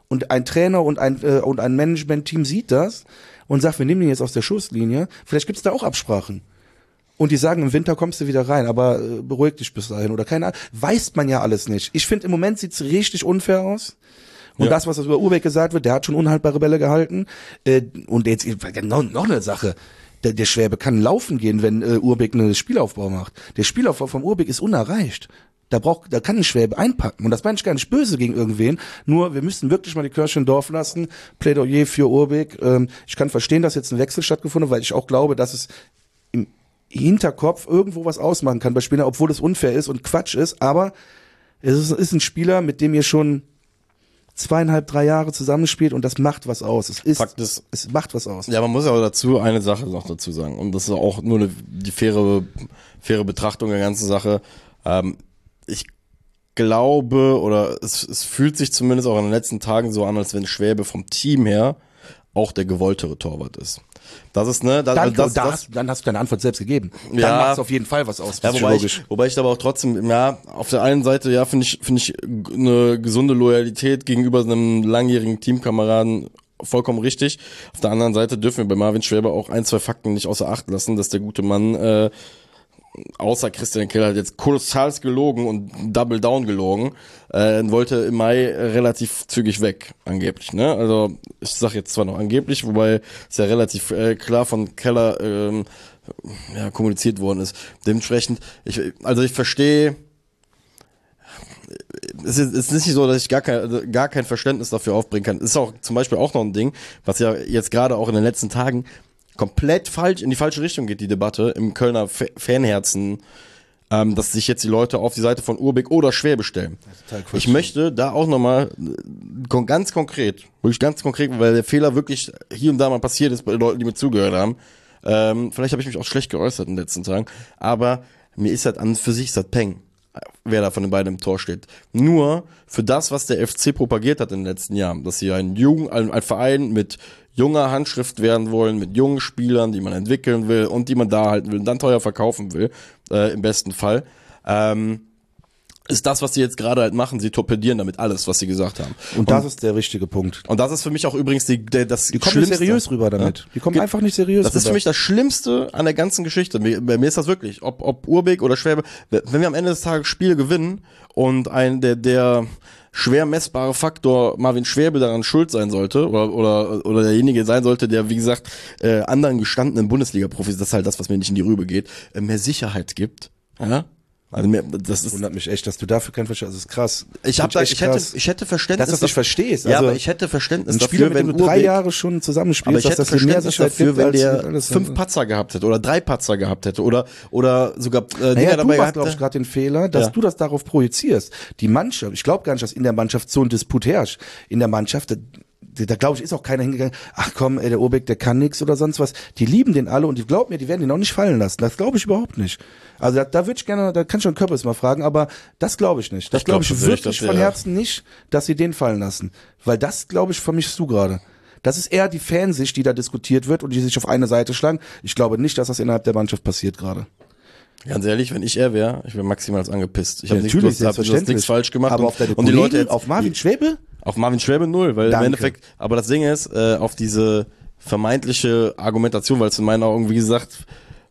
und ein Trainer und ein Management-Team sieht das und sagt, wir nehmen ihn jetzt aus der Schusslinie, vielleicht gibt's da auch Absprachen. Und die sagen, im Winter kommst du wieder rein, aber beruhig dich bis dahin oder keine Ahnung. Weiß man ja alles nicht. Ich finde, im Moment sieht's richtig unfair aus. Und das, was über Urbeck gesagt wird, der hat schon unhaltbare Bälle gehalten. Und jetzt noch eine Sache. Der Schwäbe kann laufen gehen, wenn Urbeck einen Spielaufbau macht. Der Spielaufbau vom Urbeck ist unerreicht. Da kann ein Schwäbe einpacken. Und das meine ich gar nicht böse gegen irgendwen. Nur, wir müssen wirklich mal die Kirche im Dorf lassen. Plädoyer für Urbeck. Ich kann verstehen, dass jetzt ein Wechsel stattgefunden hat, weil ich auch glaube, dass es im Hinterkopf irgendwo was ausmachen kann bei Spielern, obwohl es unfair ist und Quatsch ist. Aber es ist ein Spieler, mit dem ihr schon 2,5, 3 Jahre zusammenspielt und das macht was aus. Es macht was aus. Ja, man muss aber dazu eine Sache noch dazu sagen. Und das ist auch nur die faire Betrachtung der ganzen Sache. Ich glaube, oder es fühlt sich zumindest auch in den letzten Tagen so an, als wenn Schwäbe vom Team her auch der gewolltere Torwart ist. Das ist, ne, dann hast du deine Antwort selbst gegeben. Ja, dann macht es auf jeden Fall was aus. Ja, wobei ich aber auch trotzdem, ja, auf der einen Seite, ja, finde ich eine gesunde Loyalität gegenüber einem langjährigen Teamkameraden vollkommen richtig. Auf der anderen Seite dürfen wir bei Marvin Schwäbe auch 1, 2 Fakten nicht außer Acht lassen, dass der gute Mann, außer Christian Keller hat jetzt kolossal gelogen und Double Down gelogen, wollte im Mai relativ zügig weg, angeblich, ne? Also ich sag jetzt zwar noch angeblich, wobei es ja relativ klar von Keller kommuniziert worden ist. Dementsprechend, ich verstehe, es ist nicht so, dass ich gar kein Verständnis dafür aufbringen kann. Es ist auch zum Beispiel auch noch ein Ding, was ja jetzt gerade auch in den letzten Tagen komplett falsch in die falsche Richtung geht, die Debatte im Kölner Fanherzen, dass sich jetzt die Leute auf die Seite von Urbeck oder Schwäbe stellen. Ich möchte da auch nochmal ganz konkret, weil der Fehler wirklich hier und da mal passiert ist bei den Leuten, die mir zugehört haben. Vielleicht habe ich mich auch schlecht geäußert in den letzten Tagen, aber mir ist halt an für sich Peng, wer da von den beiden im Tor steht. Nur für das, was der FC propagiert hat in den letzten Jahren, dass sie ein Verein mit junger Handschrift werden wollen, mit jungen Spielern, die man entwickeln will und die man da halten will und dann teuer verkaufen will, im besten Fall, ist das, was sie jetzt gerade halt machen. Sie torpedieren damit alles, was sie gesagt haben. Und das ist der richtige Punkt. Und das ist für mich auch übrigens das Die kommen nicht seriös rüber damit. Ja? Die kommen einfach nicht seriös rüber. Das ist für mich das Schlimmste an der ganzen Geschichte. Bei mir ist das wirklich, ob Urbeck oder Schwäbe, wenn wir am Ende des Tages Spiele gewinnen und der schwer messbare Faktor Marvin Schwäbe daran schuld sein sollte oder derjenige sein sollte, der, wie gesagt, anderen gestandenen Bundesliga-Profis, das ist halt das, was mir nicht in die Rübe geht, mehr Sicherheit gibt. Ja? Also das wundert mich echt, dass du dafür kein Verständnis hast. Das ist krass. Ich hätte Verständnis, dass du das nicht verstehst. Ja, aber ich hätte Verständnis dafür, wenn du 3 Jahre schon zusammenspielst, aber ich hätte Verständnis dafür, wenn der 5 Patzer gehabt hätte oder 3 Patzer gehabt hätte oder sogar Dinger dabei gehabt. Du machst, gerade den Fehler, dass du das darauf projizierst. Die Mannschaft, ich glaube gar nicht, dass in der Mannschaft so ein Disput herrscht. In der Mannschaft, da glaube ich, ist auch keiner hingegangen, ach komm, der Urbeck, der kann nix oder sonst was. Die lieben den alle und die glauben mir, die werden ihn auch nicht fallen lassen. Das glaube ich überhaupt nicht. Also da würde ich gerne, da kann schon Köppels mal fragen, aber das glaube ich nicht. Das glaube ich wirklich von Herzen nicht, dass sie den fallen lassen. Weil das, glaube ich, vermischst du gerade. Das ist eher die Fansicht, die da diskutiert wird und die sich auf eine Seite schlagen. Ich glaube nicht, dass das innerhalb der Mannschaft passiert gerade. Ganz ehrlich, wenn ich wäre, ich wäre maximal angepisst. Ich habe nichts falsch gemacht. Aber auf deine und die Leute jetzt, auf Marvin Schwäbe? Auf Marvin Schwäbe 0, weil im Endeffekt, aber das Ding ist, auf diese vermeintliche Argumentation, weil es in meinen Augen, wie gesagt,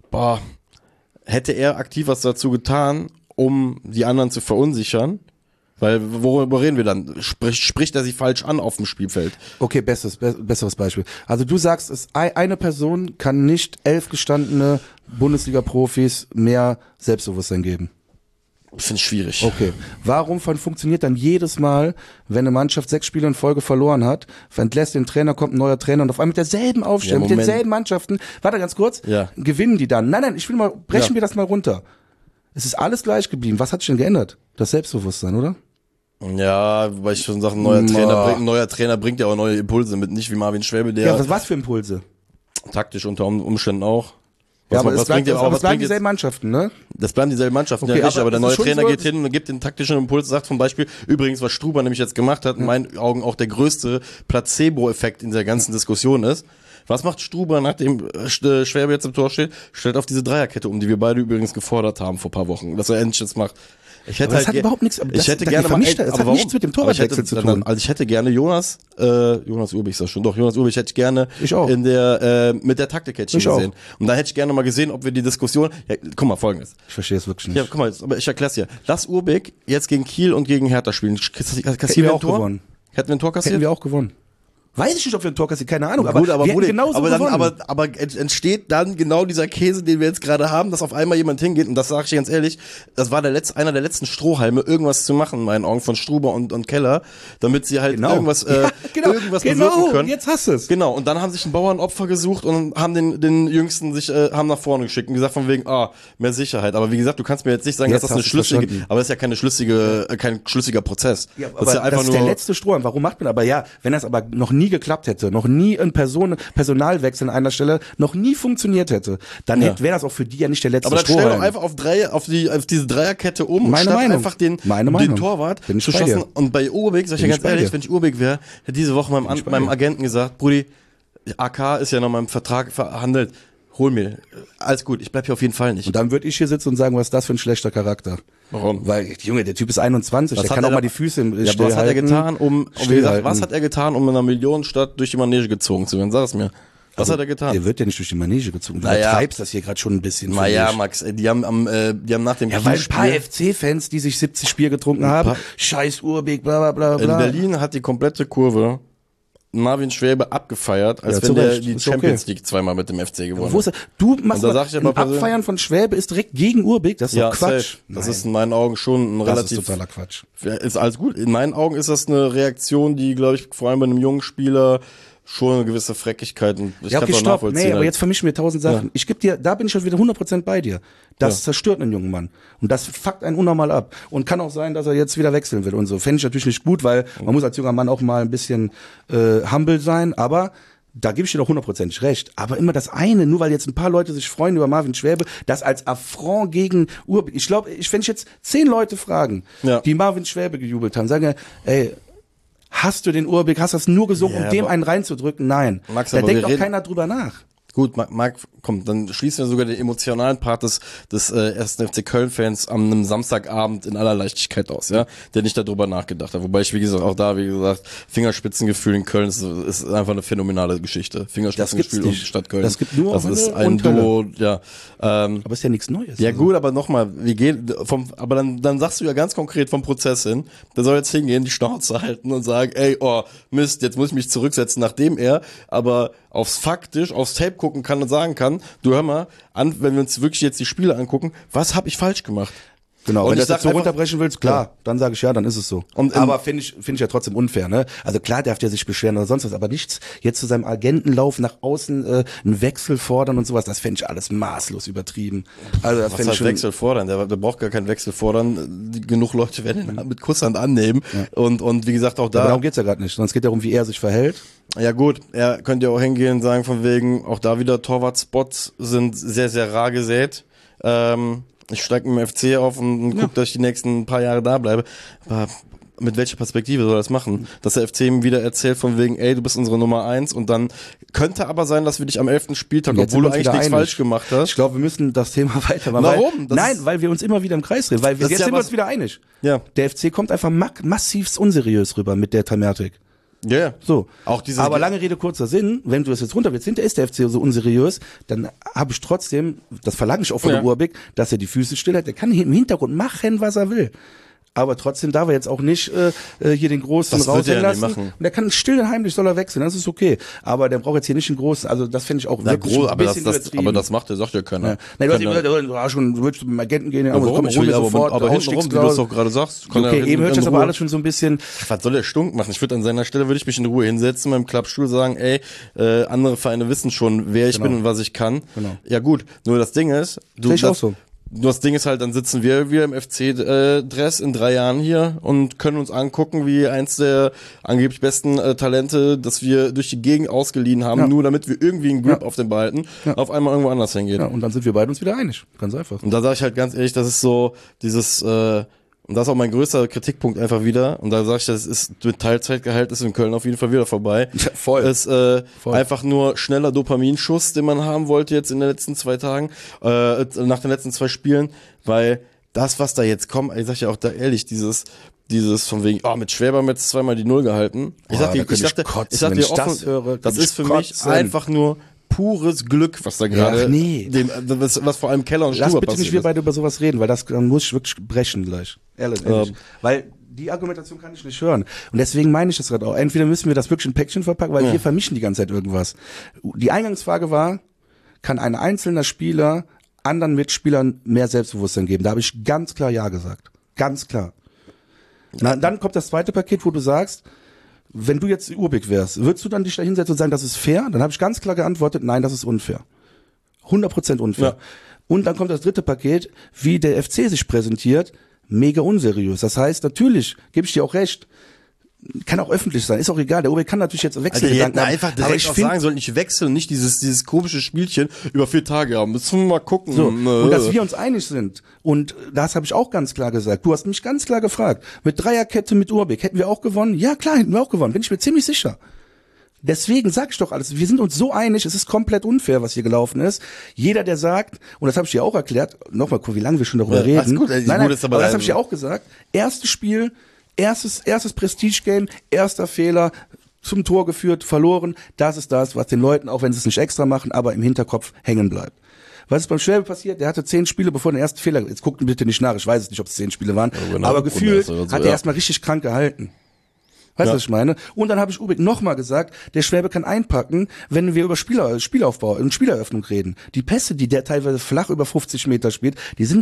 hätte er aktiv was dazu getan, um die anderen zu verunsichern? Weil, worüber reden wir dann? Spricht er sie falsch an auf dem Spielfeld? Okay, besseres Beispiel. Also du sagst, eine Person kann nicht 11 gestandene Bundesliga-Profis mehr Selbstbewusstsein geben. Ich finde es schwierig. Okay. Warum funktioniert dann jedes Mal, wenn eine Mannschaft 6 Spiele in Folge verloren hat, entlässt den Trainer, kommt ein neuer Trainer und auf einmal mit derselben Aufstellung, mit denselben Mannschaften, warte ganz kurz, gewinnen die dann? Nein, ich will mal, brechen wir das mal runter. Es ist alles gleich geblieben. Was hat sich denn geändert? Das Selbstbewusstsein, oder? Ja, weil ich schon sage, ein neuer Trainer bringt ja auch neue Impulse mit, nicht wie Marvin Schwäbe, der... Ja, was für Impulse? Taktisch unter Umständen auch. Aber es bleiben dieselben Mannschaften, ne? Das bleiben dieselben Mannschaften, okay, ja richtig, aber der neue Trainer geht hin und gibt den taktischen Impuls, sagt zum Beispiel, übrigens, was Struber nämlich jetzt gemacht hat, in meinen Augen auch der größte Placebo-Effekt in der ganzen Diskussion ist. Was macht Struber, nachdem Schwäbe jetzt im Tor steht? Stellt auf diese Dreierkette um, die wir beide übrigens gefordert haben vor ein paar Wochen, dass er endlich jetzt macht. Ich hätte aber das halt hat überhaupt nichts, ich hätte gerne mal, das hat nichts mit dem Torwartwechsel zu tun. Also ich hätte gerne Jonas Urbich, ist das schon, doch, Jonas Urbich hätte ich gerne Ich auch. in der, mit der Taktik-Hättchen Ich auch. gesehen. Und da hätte ich gerne mal gesehen, ob wir die Diskussion, ja, guck mal, Folgendes. Ich verstehe es wirklich nicht. Ja, guck mal, aber ich erklär's dir. Lass Urbich jetzt gegen Kiel und gegen Hertha spielen. Kassieren Hätten wir wir ein auch Tor? gewonnen. Hätten wir ein Tor kassiert? Hätten wir auch gewonnen. Weiß ich nicht, ob wir ein Tor kassieren, keine Ahnung, Gut, aber wir hätten Bruder, genauso aber dann, gewonnen. aber entsteht dann genau dieser Käse, den wir jetzt gerade haben, dass auf einmal jemand hingeht, und das sage ich dir ganz ehrlich, das war einer der letzten Strohhalme, irgendwas zu machen, in meinen Augen, von Struber und Keller, damit sie halt irgendwas bewirken können. Jetzt hast du es. Genau, und dann haben sich ein Bauernopfer gesucht und haben den Jüngsten haben nach vorne geschickt und gesagt von wegen, mehr Sicherheit. Aber wie gesagt, du kannst mir jetzt nicht sagen, Jetzt dass das eine hast du's schlüssige, verstanden. aber das ist ja kein schlüssiger Prozess. Ja, das aber ist ja einfach das ist nur der letzte Strohhalm. Warum macht man aber wenn das aber noch nie geklappt hätte, noch nie ein Personalwechsel an einer Stelle noch nie funktioniert hätte, dann wäre das auch für die ja nicht der letzte aber dann stell Strohhalm. doch einfach auf diese Dreierkette um, Meine statt Meinung. einfach den Torwart Bin ich zu bei schossen. dir. Und bei Urbik, sag ich dir Bin ganz ich bei ehrlich, dir. wenn ich Urbik wäre, hätte diese Woche meinem dir. Agenten gesagt, Brudi, AK ist ja noch mal im Vertrag verhandelt, hol mir. Alles gut, ich bleib hier auf jeden Fall nicht. Und dann würde ich hier sitzen und sagen, was ist das für ein schlechter Charakter? Warum? Weil, Junge, der Typ ist 21, Was der hat kann er auch mal da- die Füße im Ja, aber was hat er getan, wie gesagt, was Stillhalten. hat er getan, um in einer Millionenstadt durch die Manege gezogen zu werden? Sag es mir. Was hat er getan? Der wird ja nicht durch die Manege gezogen. Du Naja. treibst das hier gerade schon ein bisschen. Naja, finde ich. Max, die haben nach dem Ja, weil ein paar Kielspiel- FC-Fans, die sich 70 Bier getrunken haben, scheiß Urbik, bla bla bla in bla. Berlin hat die komplette Kurve Marvin Schwäbe abgefeiert, als Ja, wenn zu der Recht. die Ist Champions okay. League zweimal mit dem FC gewonnen Wo ist hat. er? Du machst Und da sag ich aber ein persönlich- Abfeiern von Schwäbe ist direkt gegen Urbik, das ist Ja, doch Quatsch. safe. Das Nein, ist in meinen Augen schon ein das relativ... ist totaler Quatsch. Ist alles gut. In meinen Augen ist das eine Reaktion, die, glaube ich, vor allem bei einem jungen Spieler schon eine gewisse Freckigkeit und ich Ja, kann okay, es auch stopp. nachvollziehen. Nee, aber halt. jetzt vermischen wir 1000 Sachen. Ja. Ich geb dir, da bin ich schon wieder 100% bei dir. Das Ja. zerstört einen jungen Mann. Und das fuckt einen unnormal ab. Und kann auch sein, dass er jetzt wieder wechseln will und so. Fände ich natürlich nicht gut, weil man muss als junger Mann auch mal ein bisschen humble sein, aber da gebe ich dir doch 100% recht. Aber immer das eine, nur weil jetzt ein paar Leute sich freuen über Marvin Schwäbe, das als Affront gegen Urbik. Ich glaube, wenn ich jetzt 10 Leute fragen, Ja. die Marvin Schwäbe gejubelt haben, sagen ja, ey, hast du den Urbik, hast du das nur gesungen, Ja, um dem aber- einen reinzudrücken? Nein. Max, Da aber denkt wir auch reden- keiner drüber nach. Gut, Marc, komm, dann schließen wir sogar den emotionalen Part des 1. FC Köln-Fans am einem Samstagabend in aller Leichtigkeit aus, ja, der nicht darüber nachgedacht hat. Wobei ich, wie gesagt, auch da, wie gesagt, Fingerspitzengefühl in Köln ist einfach eine phänomenale Geschichte. Fingerspitzengefühl und nicht. Stadt Köln. Das gibt nur das Hölle ist ein und Hölle. Duo, ja. Aber ist ja nichts Neues. Ja Also. gut, aber nochmal, wir gehen aber dann sagst du ja ganz konkret vom Prozess hin, der soll jetzt hingehen, die Schnauze halten und sagen, ey, oh, Mist, jetzt muss ich mich zurücksetzen, nachdem er aber aufs Tape gucken kann und sagen kann, du hör mal, wenn wir uns wirklich jetzt die Spiele angucken, was habe ich falsch gemacht? Genau, Und wenn du ich das jetzt sag so einfach- runterbrechen willst, klar, dann sage ich ja, dann ist es so. Aber finde ich ja trotzdem unfair, ne? Also klar darf der sich beschweren oder sonst was, aber nichts jetzt zu seinem Agentenlauf nach außen einen Wechsel fordern und sowas, das fände ich alles maßlos übertrieben. Also das Was fände ich heißt schon. Wechsel fordern? Der braucht gar keinen Wechsel fordern. Genug Leute werden ihn mit Kusshand annehmen. Und wie gesagt, auch Aber da. darum geht's ja gerade nicht, sondern es geht darum, wie er sich verhält. Ja gut, er könnte ja auch hingehen und sagen von wegen, auch da wieder Torwartspots sind sehr, sehr rar gesät. Ich steige mit dem FC auf und gucke, dass ich die nächsten paar Jahre da bleibe. Aber mit welcher Perspektive soll er das machen? Dass der FC ihm wieder erzählt von wegen, ey, du bist unsere Nummer 1 und dann könnte aber sein, dass wir dich am 11. Spieltag, Jetzt obwohl sind du wir uns eigentlich nichts wieder einig. falsch gemacht hast. Ich glaube, wir müssen das Thema weitermachen. Warum? Weil wir uns immer wieder im Kreis reden. Weil Das ist jetzt ja sind wir was- uns wieder einig. Ja. Der FC kommt einfach massivst unseriös rüber mit der Thematik. Ja, yeah. So. Auch diese- Aber lange Rede, kurzer Sinn, wenn du das jetzt runter willst, hinter ist der FC so unseriös, dann habe ich trotzdem, das verlange ich auch von Ja. dem Urbik, dass er die Füße still hat. Der kann im Hintergrund machen, was er will. Aber trotzdem darf er jetzt auch nicht hier den Großen Das wird raushängen er ja nicht lassen. machen. Und der kann still und heimlich soll er wechseln, das ist okay. Aber der braucht jetzt hier nicht einen Großen, also das finde ich auch Na, wirklich groß, ein aber bisschen das übertrieben. macht der, sagt ja keiner. Ja. Nein, du hast Kann immer der- gesagt, du willst mit dem Agenten gehen, aber Warum? komm, Ich hol will mir aber, sofort aber hintenrum, wie du es Ausstiegsklausel. doch gerade sagst. kann er Okay, hinten eben hört in sich das aber Ruhe- alles schon so ein bisschen. Was soll der Stunk machen? Ich würde an seiner Stelle, würde ich mich in Ruhe hinsetzen, meinem Klappstuhl sagen, ey, andere Vereine wissen schon, wer ich bin und was ich kann. Genau. Ja gut, nur das Ding ist, Sehe ich auch so. Nur das Ding ist halt, dann sitzen wir wieder im FC-Dress in 3 Jahren hier und können uns angucken, wie eins der angeblich besten Talente, das wir durch die Gegend ausgeliehen haben, Ja. nur damit wir irgendwie einen Grip Ja. auf den behalten, Ja. auf einmal irgendwo anders hingeht. Ja, und dann sind wir beide uns wieder einig. Ganz einfach. Und da sage ich halt ganz ehrlich, das ist so dieses, und das ist auch mein größter Kritikpunkt einfach wieder. Und da sage ich, das ist mit Teilzeitgehalt ist in Köln auf jeden Fall wieder vorbei. Ja, voll. Ist Voll. einfach nur schneller Dopaminschuss, den man haben wollte jetzt in den letzten 2 Tagen, nach den letzten 2 Spielen, weil das, was da jetzt kommt, ich sag ja auch da ehrlich, dieses von wegen, mit Schwäber haben wir jetzt zweimal die Null gehalten. Ich sag dir offen, das ist für mich einfach nur pures Glück, was da gerade, was vor allem Keller und Stuber passiert. Lass bitte nicht wir beide über sowas reden, weil das muss ich wirklich brechen gleich. Ehrlich. Weil die Argumentation kann ich nicht hören. Und deswegen meine ich das gerade auch. Entweder müssen wir das wirklich in Päckchen verpacken, weil wir vermischen die ganze Zeit irgendwas. Die Eingangsfrage war, kann ein einzelner Spieler anderen Mitspielern mehr Selbstbewusstsein geben? Da habe ich ganz klar Ja gesagt. Ganz klar. Dann kommt das zweite Paket, wo du sagst, wenn du jetzt Urbik wärst, würdest du dann dich da hinsetzen und sagen, das ist fair? Dann habe ich ganz klar geantwortet, nein, das ist unfair. 100% unfair. Ja. Und dann kommt das dritte Paket, wie der FC sich präsentiert, mega unseriös. Das heißt, natürlich, gebe ich dir auch recht, kann auch öffentlich sein, ist auch egal. Der Urbik kann natürlich jetzt Wechselgedanken haben. Einfach direkt auch sagen sollen, ich wechsle, nicht dieses komische Spielchen über 4 Tage haben. Müssen wir mal gucken. So, und dass wir uns einig sind. Und das habe ich auch ganz klar gesagt. Du hast mich ganz klar gefragt. Mit Dreierkette mit Urbik hätten wir auch gewonnen? Ja, klar, hätten wir auch gewonnen. Bin ich mir ziemlich sicher. Deswegen sag ich doch alles. Wir sind uns so einig, es ist komplett unfair, was hier gelaufen ist. Jeder, der sagt, und das habe ich dir auch erklärt, nochmal, wie lange wir schon darüber reden. Gut, nein, aber das habe ich dir auch gesagt. Erstes Spiel, erstes Prestige-Game, erster Fehler, zum Tor geführt, verloren. Das ist das, was den Leuten, auch wenn sie es nicht extra machen, aber im Hinterkopf hängen bleibt. Was ist beim Schwäbe passiert? Der hatte 10 Spiele, bevor der erste Fehler, jetzt guckt bitte nicht nach, ich weiß es nicht, ob es 10 Spiele waren, aber gefühlt hat er erstmal richtig krank gehalten. Weißt du, was ich meine? Und dann habe ich Urbik nochmal gesagt, der Schwäbe kann einpacken, wenn wir über Spielaufbau und Spieleröffnung reden. Die Pässe, die der teilweise flach über 50 Meter spielt,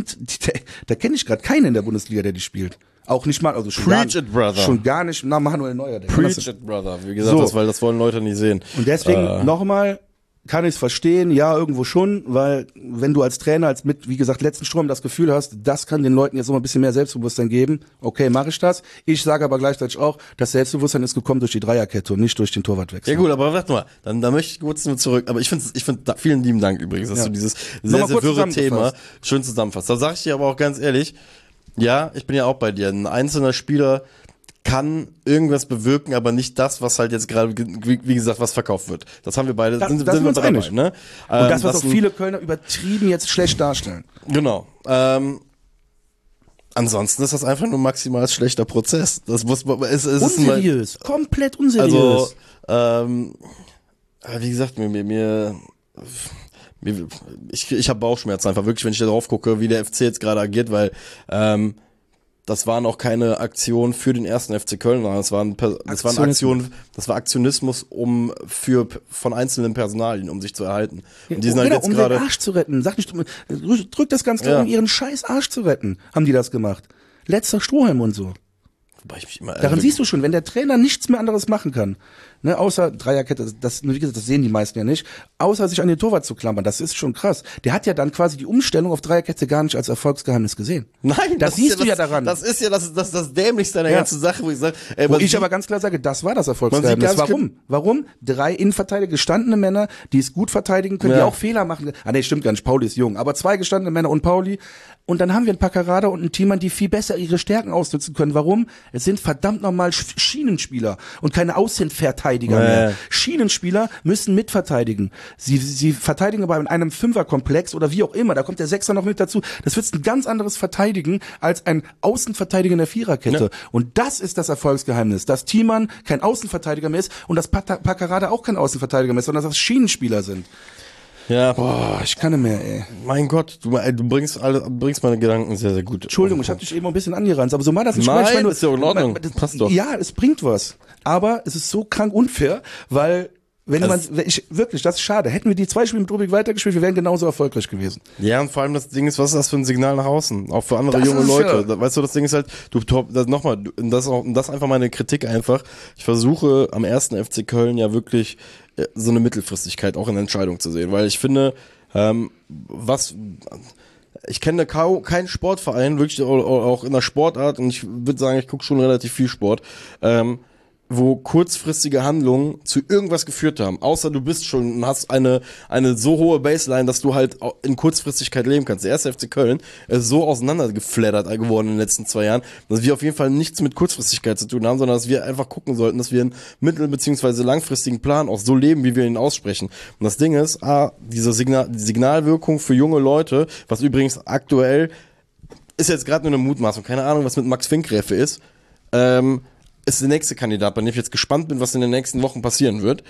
da kenne ich gerade keinen in der Bundesliga, der die spielt. Auch nicht mal, also schon gar nicht, Manuel Neuer. Preach it, brother. Wie gesagt, so. Weil das wollen Leute nicht sehen. Und deswegen nochmal, kann ich es verstehen, ja, irgendwo schon, weil wenn du als Trainer, wie gesagt, letzten Strom das Gefühl hast, das kann den Leuten jetzt noch ein bisschen mehr Selbstbewusstsein geben, okay, mache ich das. Ich sage aber gleichzeitig auch, das Selbstbewusstsein ist gekommen durch die Dreierkette und nicht durch den Torwartwechsel. Ja gut, aber warte mal, dann möchte ich kurz nur zurück, aber ich finde, vielen lieben Dank übrigens, dass du dieses sehr, sehr wirre Thema schön zusammenfasst. Da sage ich dir aber auch ganz ehrlich, ja, ich bin ja auch bei dir, ein einzelner Spieler kann irgendwas bewirken, aber nicht das, was halt jetzt gerade, wie gesagt, was verkauft wird. Das haben wir beide, sind wir uns dabei, ne? Und das, was auch viele Kölner übertrieben jetzt schlecht darstellen. Genau. Ansonsten ist das einfach nur maximal schlechter Prozess. Das muss man, unseriös, komplett unseriös. Also, wie gesagt, ich habe Bauchschmerzen einfach wirklich, wenn ich da drauf gucke, wie der FC jetzt gerade agiert, weil das waren auch keine Aktionen für den ersten FC Köln, sondern das war Aktionismus von einzelnen Personalien, um sich zu erhalten. Und die sind halt jetzt gerade, den Arsch zu retten. Sag nicht, drück das ganz klar, um ihren scheiß Arsch zu retten, haben die das gemacht. Letzter Strohhalm und so. Daran siehst du schon, wenn der Trainer nichts mehr anderes machen kann, ne, außer Dreierkette, wie gesagt, das sehen die meisten ja nicht, außer sich an den Torwart zu klammern, das ist schon krass. Der hat ja dann quasi die Umstellung auf Dreierkette gar nicht als Erfolgsgeheimnis gesehen. Nein, das siehst du ja daran. Das ist ja das Dämlichste an der ganzen Sache, wo ich sage, ich aber ganz klar sage, das war das Erfolgsgeheimnis. Warum? 3 Innenverteidiger, gestandene Männer, die es gut verteidigen können, die auch Fehler machen. Nee, stimmt gar nicht, Pauli ist jung, aber 2 gestandene Männer und Pauli. Und dann haben wir einen Paccarada und einen Thiemann, die viel besser ihre Stärken ausnutzen können. Warum? Es sind verdammt nochmal Schienenspieler und keine Außenverteidiger mehr. Schienenspieler müssen mitverteidigen. Sie verteidigen aber in einem Fünferkomplex oder wie auch immer. Da kommt der Sechser noch mit dazu. Das wird ein ganz anderes Verteidigen als ein Außenverteidiger in der Viererkette. Ja. Und das ist das Erfolgsgeheimnis, dass Thiemann kein Außenverteidiger mehr ist und dass Paccarada auch kein Außenverteidiger mehr ist, sondern dass das Schienenspieler sind. Ja. Boah, ich kann nicht mehr, ey. Mein Gott, du bringst meine Gedanken sehr, sehr gut. Entschuldigung, ich habe dich eben ein bisschen angerannt, aber so mal das nicht. Nein, ist ja in Ordnung. Das passt doch. Ja, es bringt was. Aber es ist so krank unfair, weil das ist schade. Hätten wir die 2 Spiele mit Rubik weitergespielt, wir wären genauso erfolgreich gewesen. Ja, und vor allem das Ding ist, was ist das für ein Signal nach außen? Auch für andere junge Leute. Ja. Weißt du, das Ding ist halt, das einfach meine Kritik einfach. Ich versuche am ersten FC Köln ja wirklich so eine Mittelfristigkeit auch in der Entscheidung zu sehen, weil ich finde, ich kenne keinen Sportverein, wirklich auch in der Sportart, und ich würde sagen, ich gucke schon relativ viel Sport, wo kurzfristige Handlungen zu irgendwas geführt haben. Außer du bist schon und hast eine so hohe Baseline, dass du halt in Kurzfristigkeit leben kannst. Der erste FC Köln ist so auseinandergeflattert geworden in den letzten 2 Jahren, dass wir auf jeden Fall nichts mit Kurzfristigkeit zu tun haben, sondern dass wir einfach gucken sollten, dass wir einen mittel- bzw. langfristigen Plan auch so leben, wie wir ihn aussprechen. Und das Ding ist, die Signalwirkung für junge Leute, was übrigens aktuell ist jetzt gerade nur eine Mutmaßung, keine Ahnung, was mit Max Finkgräfe ist, ist der nächste Kandidat, bei dem ich jetzt gespannt bin, was in den nächsten Wochen passieren wird.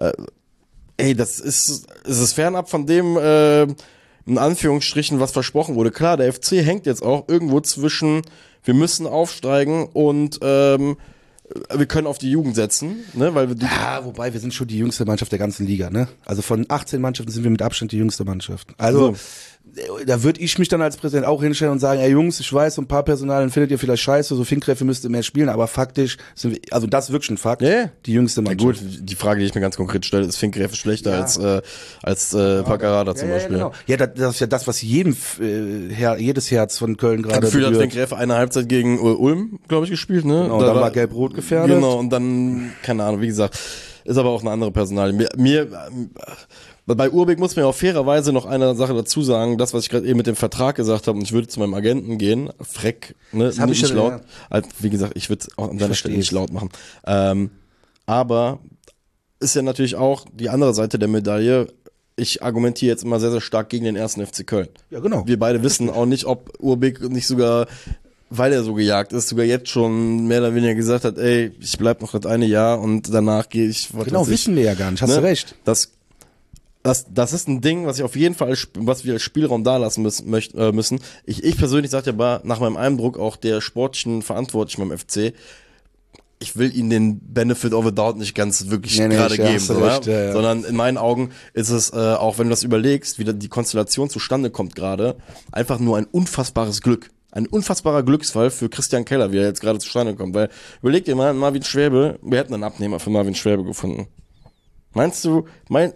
Das ist fernab von dem, in Anführungsstrichen, was versprochen wurde. Klar, der FC hängt jetzt auch irgendwo zwischen, wir müssen aufsteigen und wir können auf die Jugend setzen, ne, weil wobei wir sind schon die jüngste Mannschaft der ganzen Liga, ne? Also von 18 Mannschaften sind wir mit Abstand die jüngste Mannschaft. Also da würde ich mich dann als Präsident auch hinstellen und sagen, ey Jungs, ich weiß, so ein paar Personalien findet ihr vielleicht scheiße, so Finkgräfe müsste mehr spielen, aber faktisch sind wir, also das ist wirklich ein Fakt, die jüngste Mannschaft. Ja gut, die Frage, die ich mir ganz konkret stelle, ist Finkgräfe schlechter als Paccarada zum Beispiel? Genau. Ja, das ist ja das, was jedes Herz von Köln gerade Gefühlt hat Finkgräfe eine Halbzeit gegen Ulm, glaube ich, gespielt, ne? Genau, dann war Gelb-Rot gefährdet. Genau, und dann, keine Ahnung, wie gesagt, ist aber auch eine andere Personalie. Bei Urbeck muss man ja auch fairerweise noch eine Sache dazu sagen, das, was ich gerade eben mit dem Vertrag gesagt habe, und ich würde zu meinem Agenten gehen, Freck, ne, das nicht ich laut, also, wie gesagt, ich würde es auch an deiner Stelle nicht laut machen, aber ist ja natürlich auch die andere Seite der Medaille. Ich argumentiere jetzt immer sehr, sehr stark gegen den 1. FC Köln. Ja, genau. Wir beide wissen auch nicht, ob Urbeck nicht sogar, weil er so gejagt ist, sogar jetzt schon mehr oder weniger gesagt hat, ey, ich bleib noch das eine Jahr und danach gehe ich. Genau, wissen wir ja gar nicht, hast du recht. Das ist ein Ding, was ich auf jeden Fall, was wir als Spielraum da lassen müssen. Ich persönlich sage ja nach meinem Eindruck auch der sportlichen Verantwortlichen beim FC, ich will ihnen den Benefit of a Doubt nicht ganz wirklich gerade geben, sondern in meinen Augen ist es, auch wenn du das überlegst, wie die Konstellation zustande kommt gerade, einfach nur ein unfassbares Glück. Ein unfassbarer Glücksfall für Christian Keller, wie er jetzt gerade zustande kommt. Weil, überleg dir mal, Marvin Schwäbe, wir hätten einen Abnehmer für Marvin Schwäbe gefunden. Meinst du,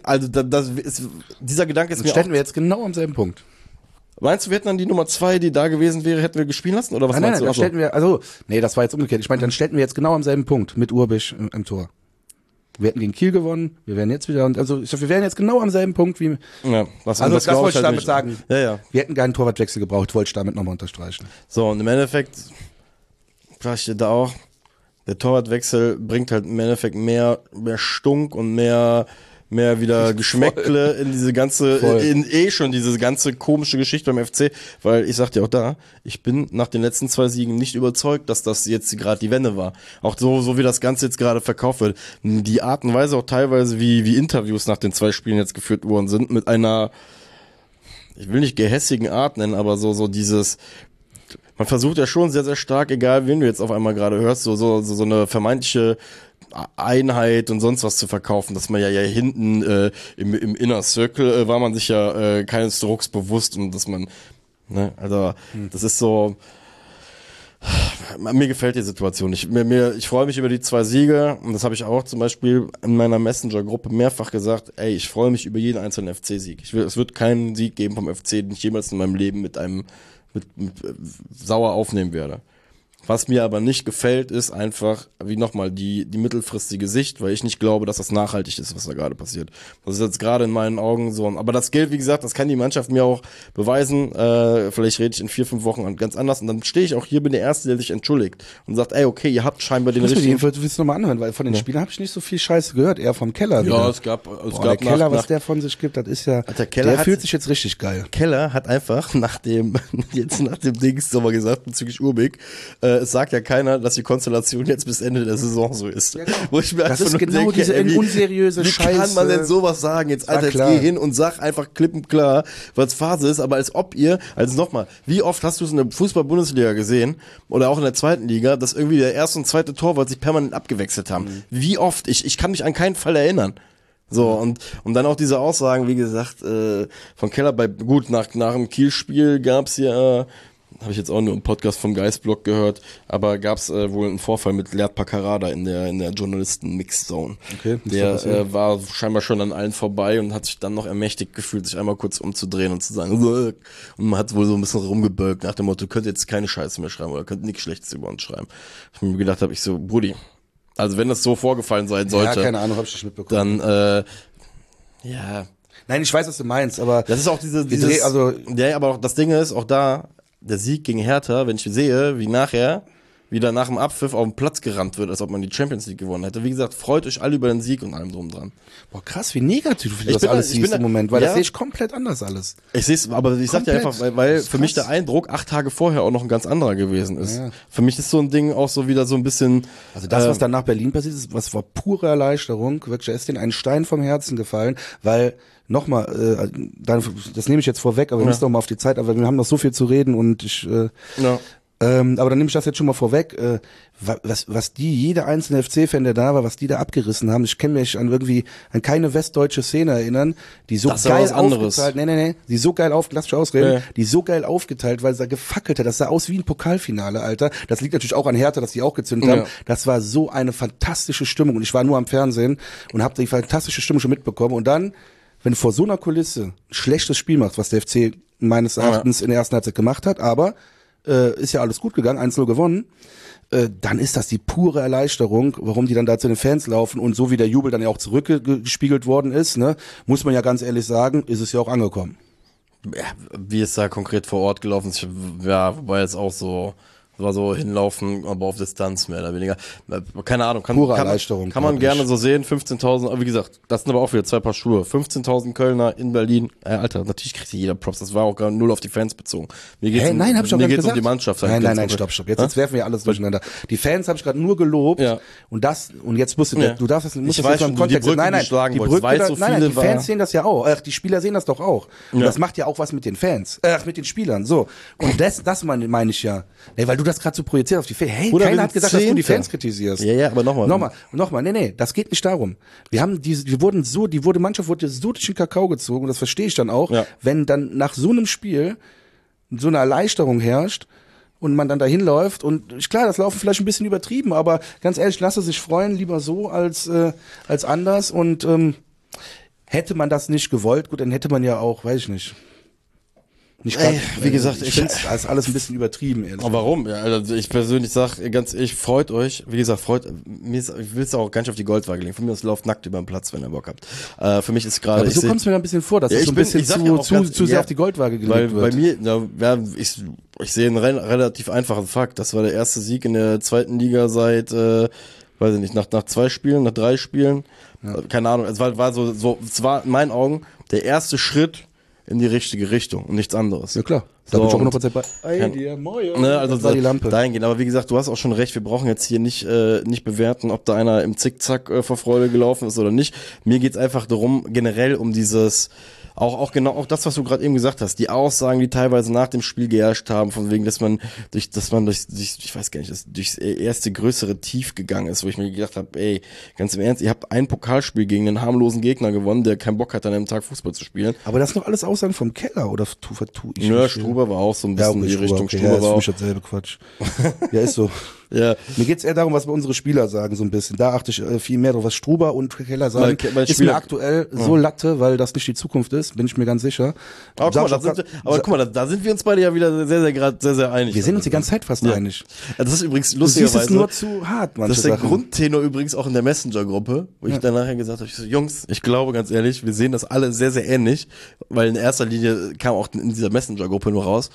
dieser Gedanke ist mir stellen wir jetzt genau am selben Punkt. Meinst du, wir hätten dann die Nummer 2, die da gewesen wäre, hätten wir gespielt lassen? Oder was meinst du? Dann stellten wir, das war jetzt umgekehrt. Ich meine, dann stellten wir jetzt genau am selben Punkt mit Urbisch im Tor. Wir hätten gegen Kiel gewonnen, wir wären jetzt wieder, wir wären jetzt genau am selben Punkt wie, das wollte ich damit sagen. Ja. Wir hätten keinen Torwartwechsel gebraucht, wollte ich damit nochmal unterstreichen. So, und im Endeffekt, sag ich dir da auch, der Torwartwechsel bringt halt im Endeffekt mehr Stunk und mehr wieder Geschmäckle in diese ganze, schon diese ganze komische Geschichte beim FC, weil ich sag dir auch da, ich bin nach den letzten 2 Siegen nicht überzeugt, dass das jetzt gerade die Wende war. Auch so wie das Ganze jetzt gerade verkauft wird. Die Art und Weise auch teilweise, wie Interviews nach den 2 Spielen jetzt geführt worden sind, mit einer, ich will nicht gehässigen Art nennen, aber so dieses, man versucht ja schon sehr, sehr stark, egal wen du jetzt auf einmal gerade hörst, so eine vermeintliche Einheit und sonst was zu verkaufen, dass man ja hinten im Inner Circle war man sich ja keines Drucks bewusst und dass man, ne, also das ist so, mir gefällt die Situation. Ich freue mich über die 2 Siege und das habe ich auch zum Beispiel in meiner Messenger-Gruppe mehrfach gesagt, ey, ich freue mich über jeden einzelnen FC-Sieg. Es wird keinen Sieg geben vom FC, den ich jemals in meinem Leben mit sauer aufnehmen werde. Was mir aber nicht gefällt, ist einfach, wie nochmal, die mittelfristige Sicht, weil ich nicht glaube, dass das nachhaltig ist, was da gerade passiert. Das ist jetzt gerade in meinen Augen so. Aber das gilt, wie gesagt, das kann die Mannschaft mir auch beweisen. Vielleicht rede ich in 4-5 Wochen ganz anders. Und dann stehe ich auch hier, bin der Erste, der sich entschuldigt und sagt, ey, okay, ihr habt scheinbar den richtigen... Willst du nochmal anhören, weil von den Spielern habe ich nicht so viel Scheiße gehört, eher vom Keller. Ja, es gab der Keller, was der von sich gibt, das ist ja... Der fühlt sich jetzt richtig geil. Keller hat einfach nach dem Dings nochmal gesagt, bezüglich Urbeck, es sagt ja keiner, dass die Konstellation jetzt bis Ende der Saison so ist. Ja, genau. Wo ich mir das ist genau denke, diese unseriöse Scheiße. Wie kann man denn sowas sagen? Jetzt, Alter, jetzt geh hin und sag einfach klipp und klar, was Phase ist, aber als ob nochmal, wie oft hast du es in der Fußball-Bundesliga gesehen oder auch in der 2. Liga, dass irgendwie der 1. und 2. Torwart sich permanent abgewechselt haben? Mhm. Wie oft? Ich kann mich an keinen Fall erinnern. So, und dann auch diese Aussagen, wie gesagt, von Keller nach dem Kiel-Spiel gab's ja, habe ich jetzt auch nur im Podcast vom Geistblog gehört, aber gab's wohl einen Vorfall mit Lert Paccarada in der Journalisten-Mix-Zone. Okay, der war scheinbar schon an allen vorbei und hat sich dann noch ermächtigt gefühlt, sich einmal kurz umzudrehen und zu sagen, und man hat wohl so ein bisschen rumgebölkt nach dem Motto, könnt jetzt keine Scheiße mehr schreiben oder könnt nichts Schlechtes über uns schreiben. Ich mir gedacht habe, Brudi, also wenn das so vorgefallen sein sollte, ja, keine Ahnung, hab ich nicht mitbekommen. Dann, ja. Nein, ich weiß, was du meinst, aber das ist auch aber auch das Ding ist, auch da, der Sieg gegen Hertha, wenn ich sehe, wie nachher wieder nach dem Abpfiff auf den Platz gerannt wird, als ob man die Champions League gewonnen hätte. Wie gesagt, freut euch alle über den Sieg und allem drum dran. Boah, krass, wie negativ du das alles siehst im Moment, weil das sehe ich komplett anders alles. Ich sehe es, aber ich sag dir einfach, weil für mich der Eindruck 8 Tage vorher auch noch ein ganz anderer gewesen ist. Ja. Für mich ist so ein Ding auch so wieder so ein bisschen... Also das, was dann nach Berlin passiert ist, was war pure Erleichterung, wirklich, ist denen ein Stein vom Herzen gefallen, weil... Nochmal, das nehme ich jetzt vorweg, aber wir müssen noch mal auf die Zeit, aber wir haben noch so viel zu reden und aber dann nehme ich das jetzt schon mal vorweg, was jeder einzelne FC-Fan, der da war, was die da abgerissen haben. Ich kann mich an keine westdeutsche Szene erinnern, die so geil aufgeteilt, die so geil lass mich ausreden, die so geil aufgeteilt, weil sie da gefackelt hat. Das sah aus wie ein Pokalfinale, Alter. Das liegt natürlich auch an Hertha, dass die auch gezündet haben. Das war so eine fantastische Stimmung und ich war nur am Fernsehen und habe die fantastische Stimmung schon mitbekommen und dann, wenn du vor so einer Kulisse ein schlechtes Spiel machst, was der FC meines Erachtens in der ersten Halbzeit gemacht hat, aber ist ja alles gut gegangen, 1-0 gewonnen, dann ist das die pure Erleichterung, warum die dann da zu den Fans laufen und so wie der Jubel dann ja auch zurückgespiegelt worden ist, ne, muss man ja ganz ehrlich sagen, ist es ja auch angekommen. Ja, wie es da konkret vor Ort gelaufen ist, wobei jetzt auch so... war so hinlaufen, aber auf Distanz mehr oder weniger. Keine Ahnung. Kann man gerne so sehen. 15.000, aber wie gesagt, das sind aber auch wieder 2 Paar Schuhe. 15.000 Kölner in Berlin. Alter, natürlich kriegt jeder Props. Das war auch gar null auf die Fans bezogen. Mir geht's um die Mannschaft. Nein, stopp. Jetzt werfen wir alles durcheinander. Die Fans habe ich gerade nur gelobt. Ja. Und jetzt musst du darfst das im Kontext. Die Fans sehen das ja auch. Die Spieler sehen das doch auch. Und das macht ja auch was mit den Fans. Mit den Spielern. So. Und das meine ich ja. Nee, weil du das gerade so projiziert auf die Fans. Hey, keiner hat gesagt, dass du die Fans kritisierst. Ja, aber nochmal. Nee, das geht nicht darum. Die Mannschaft wurde so durch den Kakao gezogen, und das verstehe ich dann auch, wenn dann nach so einem Spiel so eine Erleichterung herrscht und man dann dahin läuft und klar, das Laufen vielleicht ein bisschen übertrieben, aber ganz ehrlich, lasse sich freuen, lieber so als anders und hätte man das nicht gewollt, gut, dann hätte man ja auch, weiß ich nicht. Wie gesagt, ich finde das ist alles ein bisschen übertrieben. Aber warum? Ja, also ich persönlich sage ganz ehrlich, freut euch. Wie gesagt, ich will es auch gar nicht auf die Goldwaage legen. Von mir aus lauft nackt über den Platz, wenn ihr Bock habt. Für mich ist gerade... Aber so kommt es mir ein bisschen vor, dass es so ein bisschen zu sehr auf die Goldwaage gelegt wird. Bei mir, ich sehe einen relativ einfachen Fakt. Das war der erste Sieg in der zweiten Liga seit, weiß ich nicht, nach 2 Spielen, nach 3 Spielen. Ja. Keine Ahnung. Es war in meinen Augen der erste Schritt in die richtige Richtung und nichts anderes. Ja klar. Da bin ich auch 100% bei. Also die Lampe. Dahingehend. Aber wie gesagt, du hast auch schon recht, wir brauchen jetzt hier nicht bewerten, ob da einer im Zickzack vor Freude gelaufen ist oder nicht. Mir geht's einfach darum, generell um dieses, auch das, was du gerade eben gesagt hast, die Aussagen, die teilweise nach dem Spiel geherrscht haben, von wegen, dass man durch ich weiß gar nicht, durchs erste größere Tief gegangen ist, wo ich mir gedacht habe, ey, ganz im Ernst, ihr habt ein Pokalspiel gegen einen harmlosen Gegner gewonnen, der keinen Bock hat, an einem Tag Fußball zu spielen. Aber das sind doch alles Aussagen vom Keller, oder vertue ich? Ja, Struber war auch so ein bisschen in die Richtung. Okay, Struber war auch dasselbe Quatsch. Ja, ist so. Ja. Mir geht's eher darum, was unsere Spieler sagen, so ein bisschen. Da achte ich viel mehr drauf, was Struber und Keller sagen. Ist mir aktuell so Latte, weil das nicht die Zukunft ist, bin ich mir ganz sicher. Aber guck mal, da sind wir uns beide ja wieder sehr einig. Wir sind uns die ganze Zeit fast einig. Das ist übrigens lustigerweise. Das ist nur zu hart, manche Das ist der Grundtenor übrigens auch in der Messenger-Gruppe, wo ich dann nachher gesagt habe, Jungs, ich glaube ganz ehrlich, wir sehen das alle sehr, sehr ähnlich, weil in erster Linie kam auch in dieser Messenger-Gruppe nur raus,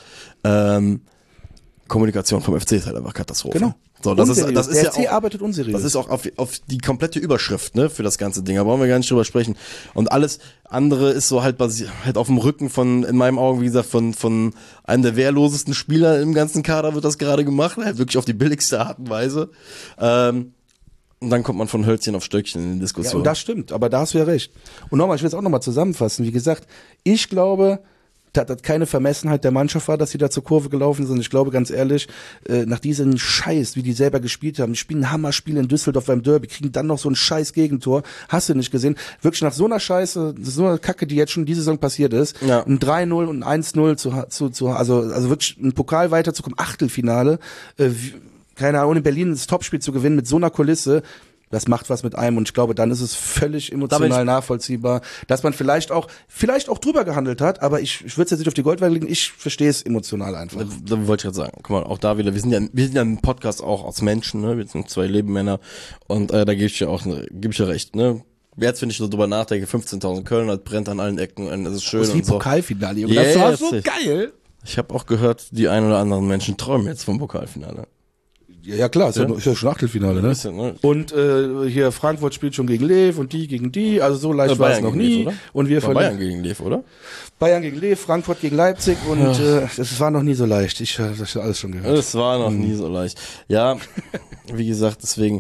Kommunikation vom FC ist halt einfach Katastrophe. Genau. So, das ist der ja FC auch, arbeitet unseriös. Das ist auch auf die komplette Überschrift, ne, für das ganze Ding. Da brauchen wir gar nicht drüber sprechen. Und alles andere ist so halt halt auf dem Rücken von, in meinen Augen, wie gesagt, von einem der wehrlosesten Spieler im ganzen Kader wird das gerade gemacht, halt wirklich auf die billigste Art und Weise. Und dann kommt man von Hölzchen auf Stöckchen in die Diskussion. Ja, und das stimmt, aber da hast du ja recht. Und nochmal, ich will es auch nochmal zusammenfassen. Wie gesagt, ich glaube, dass das keine Vermessenheit der Mannschaft war, dass sie da zur Kurve gelaufen sind. Ich glaube ganz ehrlich, nach diesem Scheiß, wie die selber gespielt haben, die spielen ein Hammerspiel in Düsseldorf beim Derby, kriegen dann noch so ein scheiß Gegentor, hast du nicht gesehen. Wirklich nach so einer Scheiße, so einer Kacke, die jetzt schon diese Saison passiert ist, ein 3-0 und ein 1-0 also wirklich ein Pokal weiterzukommen, Achtelfinale, keine Ahnung, in Berlin das Topspiel zu gewinnen mit so einer Kulisse, das macht was mit einem und ich glaube, dann ist es völlig emotional nachvollziehbar, dass man vielleicht auch drüber gehandelt hat, aber ich würde es jetzt nicht auf die Goldwaage legen, ich verstehe es emotional einfach. Da wollte ich gerade sagen, guck mal, auch da wieder, wir sind ja ein Podcast auch aus Menschen, ne, wir sind 2 Lebenmänner und da gebe ich ja recht, ne. Jetzt, wenn ich so drüber nachdenke, 15.000 Kölner, brennt an allen Ecken und es ist schön. Das ist wie Pokalfinale, Junge. Das war so geil. Ich habe auch gehört, die ein oder anderen Menschen träumen jetzt vom Pokalfinale. Ja, klar, ist ja schon Achtelfinale, ne? Ist ja, ne? Und hier Frankfurt spielt schon gegen Lev und die gegen die, also so leicht war es noch nie. Lev, und wir verlieren. Bayern gegen Lev, oder? Bayern gegen Lev, Frankfurt gegen Leipzig und das war noch nie so leicht. Ich habe das alles schon gehört. Es war noch nie so leicht. Ja, wie gesagt, deswegen,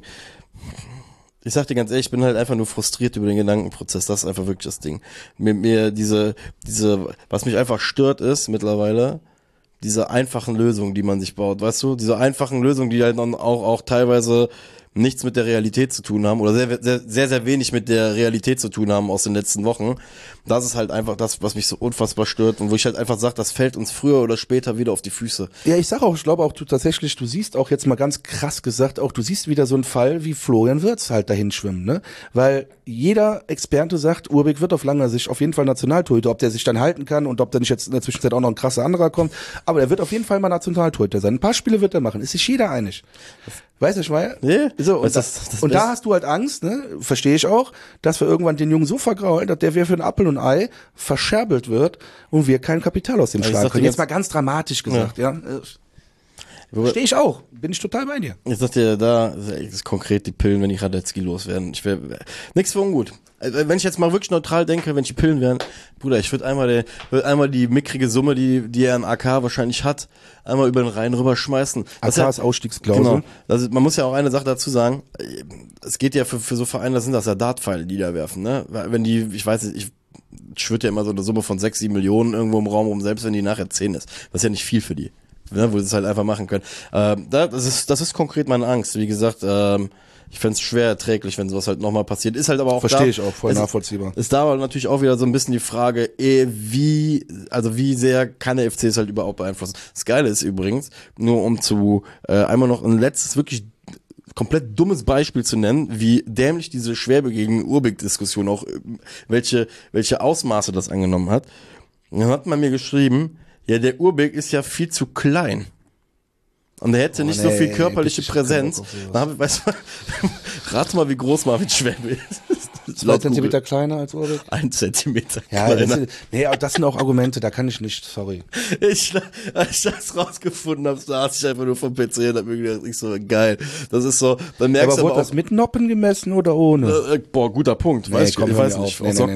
ich sag dir ganz ehrlich, ich bin halt einfach nur frustriert über den Gedankenprozess. Das ist einfach wirklich das Ding. Mir was mich einfach stört ist mittlerweile, diese einfachen Lösungen, die man sich baut, weißt du? Diese einfachen Lösungen, die halt dann auch teilweise nichts mit der Realität zu tun haben oder sehr wenig mit der Realität zu tun haben aus den letzten Wochen. Das ist halt einfach das, was mich so unfassbar stört und wo ich halt einfach sage, das fällt uns früher oder später wieder auf die Füße. Ja, ich glaube auch, du siehst auch jetzt mal ganz krass gesagt, auch du siehst wieder so einen Fall wie Florian Wirtz halt dahin schwimmen, ne? Weil jeder Experte sagt, Uhrbek wird auf langer Sicht auf jeden Fall Nationaltorhüter, ob der sich dann halten kann und ob da nicht jetzt in der Zwischenzeit auch noch ein krasser anderer kommt, aber er wird auf jeden Fall mal Nationaltorhüter sein. Ein paar Spiele wird er machen, ist sich jeder einig. Weißt du, Schmeier? Nee. So, und da hast du halt Angst, ne? Verstehe ich auch, dass wir irgendwann den Jungen so vergraulen, dass der wie für ein Apfel und Ei verscherbelt wird und wir kein Kapital aus dem schlagen können. Jetzt mal ganz dramatisch gesagt, ja. Verstehe ich auch. Bin ich total bei dir. Ich sag dir, da ist konkret die Pillen, wenn die Radetzky loswerden. Ich wäre nichts für ungut. Wenn ich jetzt mal wirklich neutral denke, wenn ich die Pillen wären, Bruder, ich würde einmal die mickrige Summe, die er an AK wahrscheinlich hat, einmal über den Rhein rüberschmeißen. AK ist Ausstiegsklausel. Genau. Man muss ja auch eine Sache dazu sagen, es geht ja für so Vereine, das sind das ja Dartpfeile, die da werfen, ne? Wenn die, ich weiß nicht, ich schwirrt ja immer so eine Summe von 6, 7 Millionen irgendwo im Raum rum, selbst wenn die nachher 10 ist. Das ist ja nicht viel für die. Ne, wo sie es halt einfach machen können. Das ist konkret meine Angst. Wie gesagt, ich fänd's schwer erträglich, wenn sowas halt nochmal passiert. Ist halt aber auch verstehe ich auch, voll nachvollziehbar. Ist da aber natürlich auch wieder so ein bisschen die Frage, wie sehr kann der FC es halt überhaupt beeinflussen. Das Geile ist übrigens, nur um einmal noch ein letztes wirklich komplett dummes Beispiel zu nennen, wie dämlich diese Schwäbe gegen Uhrbek-Diskussion auch, welche Ausmaße das angenommen hat. Und dann hat man mir geschrieben, ja, der Uhrbek ist ja viel zu klein. Und er hätte nicht so viel körperliche Präsenz. Weißt du, rat mal, wie groß Marvin Schwäbe ist. 2 Zentimeter kleiner als Uhrbek? 1 Zentimeter kleiner. Ja, das sind auch Argumente, da kann ich nicht, sorry. Als ich das rausgefunden habe, saß ich einfach nur vom PC und hab mir gedacht, ich so, geil. Das ist so, dann merkst du aber wurde das mit Noppen gemessen oder ohne? Guter Punkt. Nee, ich weiß nicht.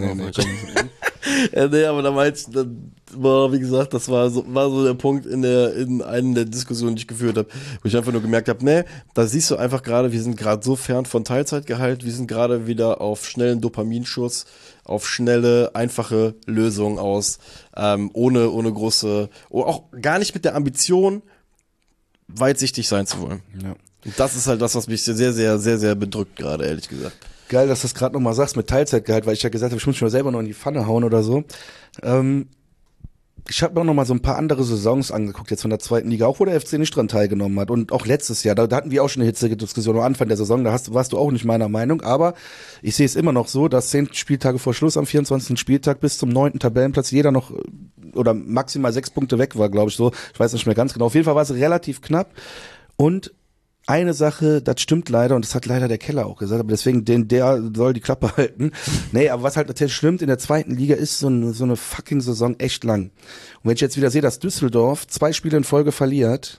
Nee, aber da meinte ich, war, wie gesagt, das war so der Punkt in einer der Diskussionen, die ich geführt habe, wo ich einfach nur gemerkt habe, nee, da siehst du einfach gerade, wir sind gerade so fern von Teilzeitgehalt, wir sind gerade wieder auf schnellen Dopaminschuss, auf schnelle, einfache Lösungen aus, ohne große, auch gar nicht mit der Ambition, weitsichtig sein zu wollen. Ja. Und das ist halt das, was mich sehr, sehr, sehr, sehr bedrückt gerade, ehrlich gesagt. Geil, dass du das gerade nochmal sagst mit Teilzeitgehalt, weil ich ja gesagt habe, ich muss mich mal selber noch in die Pfanne hauen oder so. Ich habe mir auch noch mal so ein paar andere Saisons angeguckt, jetzt von der 2. Liga, auch wo der FC nicht dran teilgenommen hat. Und auch letztes Jahr, da hatten wir auch schon eine hitzige Diskussion am Anfang der Saison, warst du auch nicht meiner Meinung. Aber ich sehe es immer noch so, dass 10 Spieltage vor Schluss am 24. Spieltag bis zum 9. Tabellenplatz jeder noch oder maximal 6 Punkte weg war, glaube ich so. Ich weiß nicht mehr ganz genau. Auf jeden Fall war es relativ knapp. Und eine Sache, das stimmt leider, und das hat leider der Keller auch gesagt, aber deswegen, der soll die Klappe halten. Nee, aber was halt natürlich stimmt, in der 2. Liga ist so eine fucking Saison echt lang. Und wenn ich jetzt wieder sehe, dass Düsseldorf 2 Spiele in Folge verliert,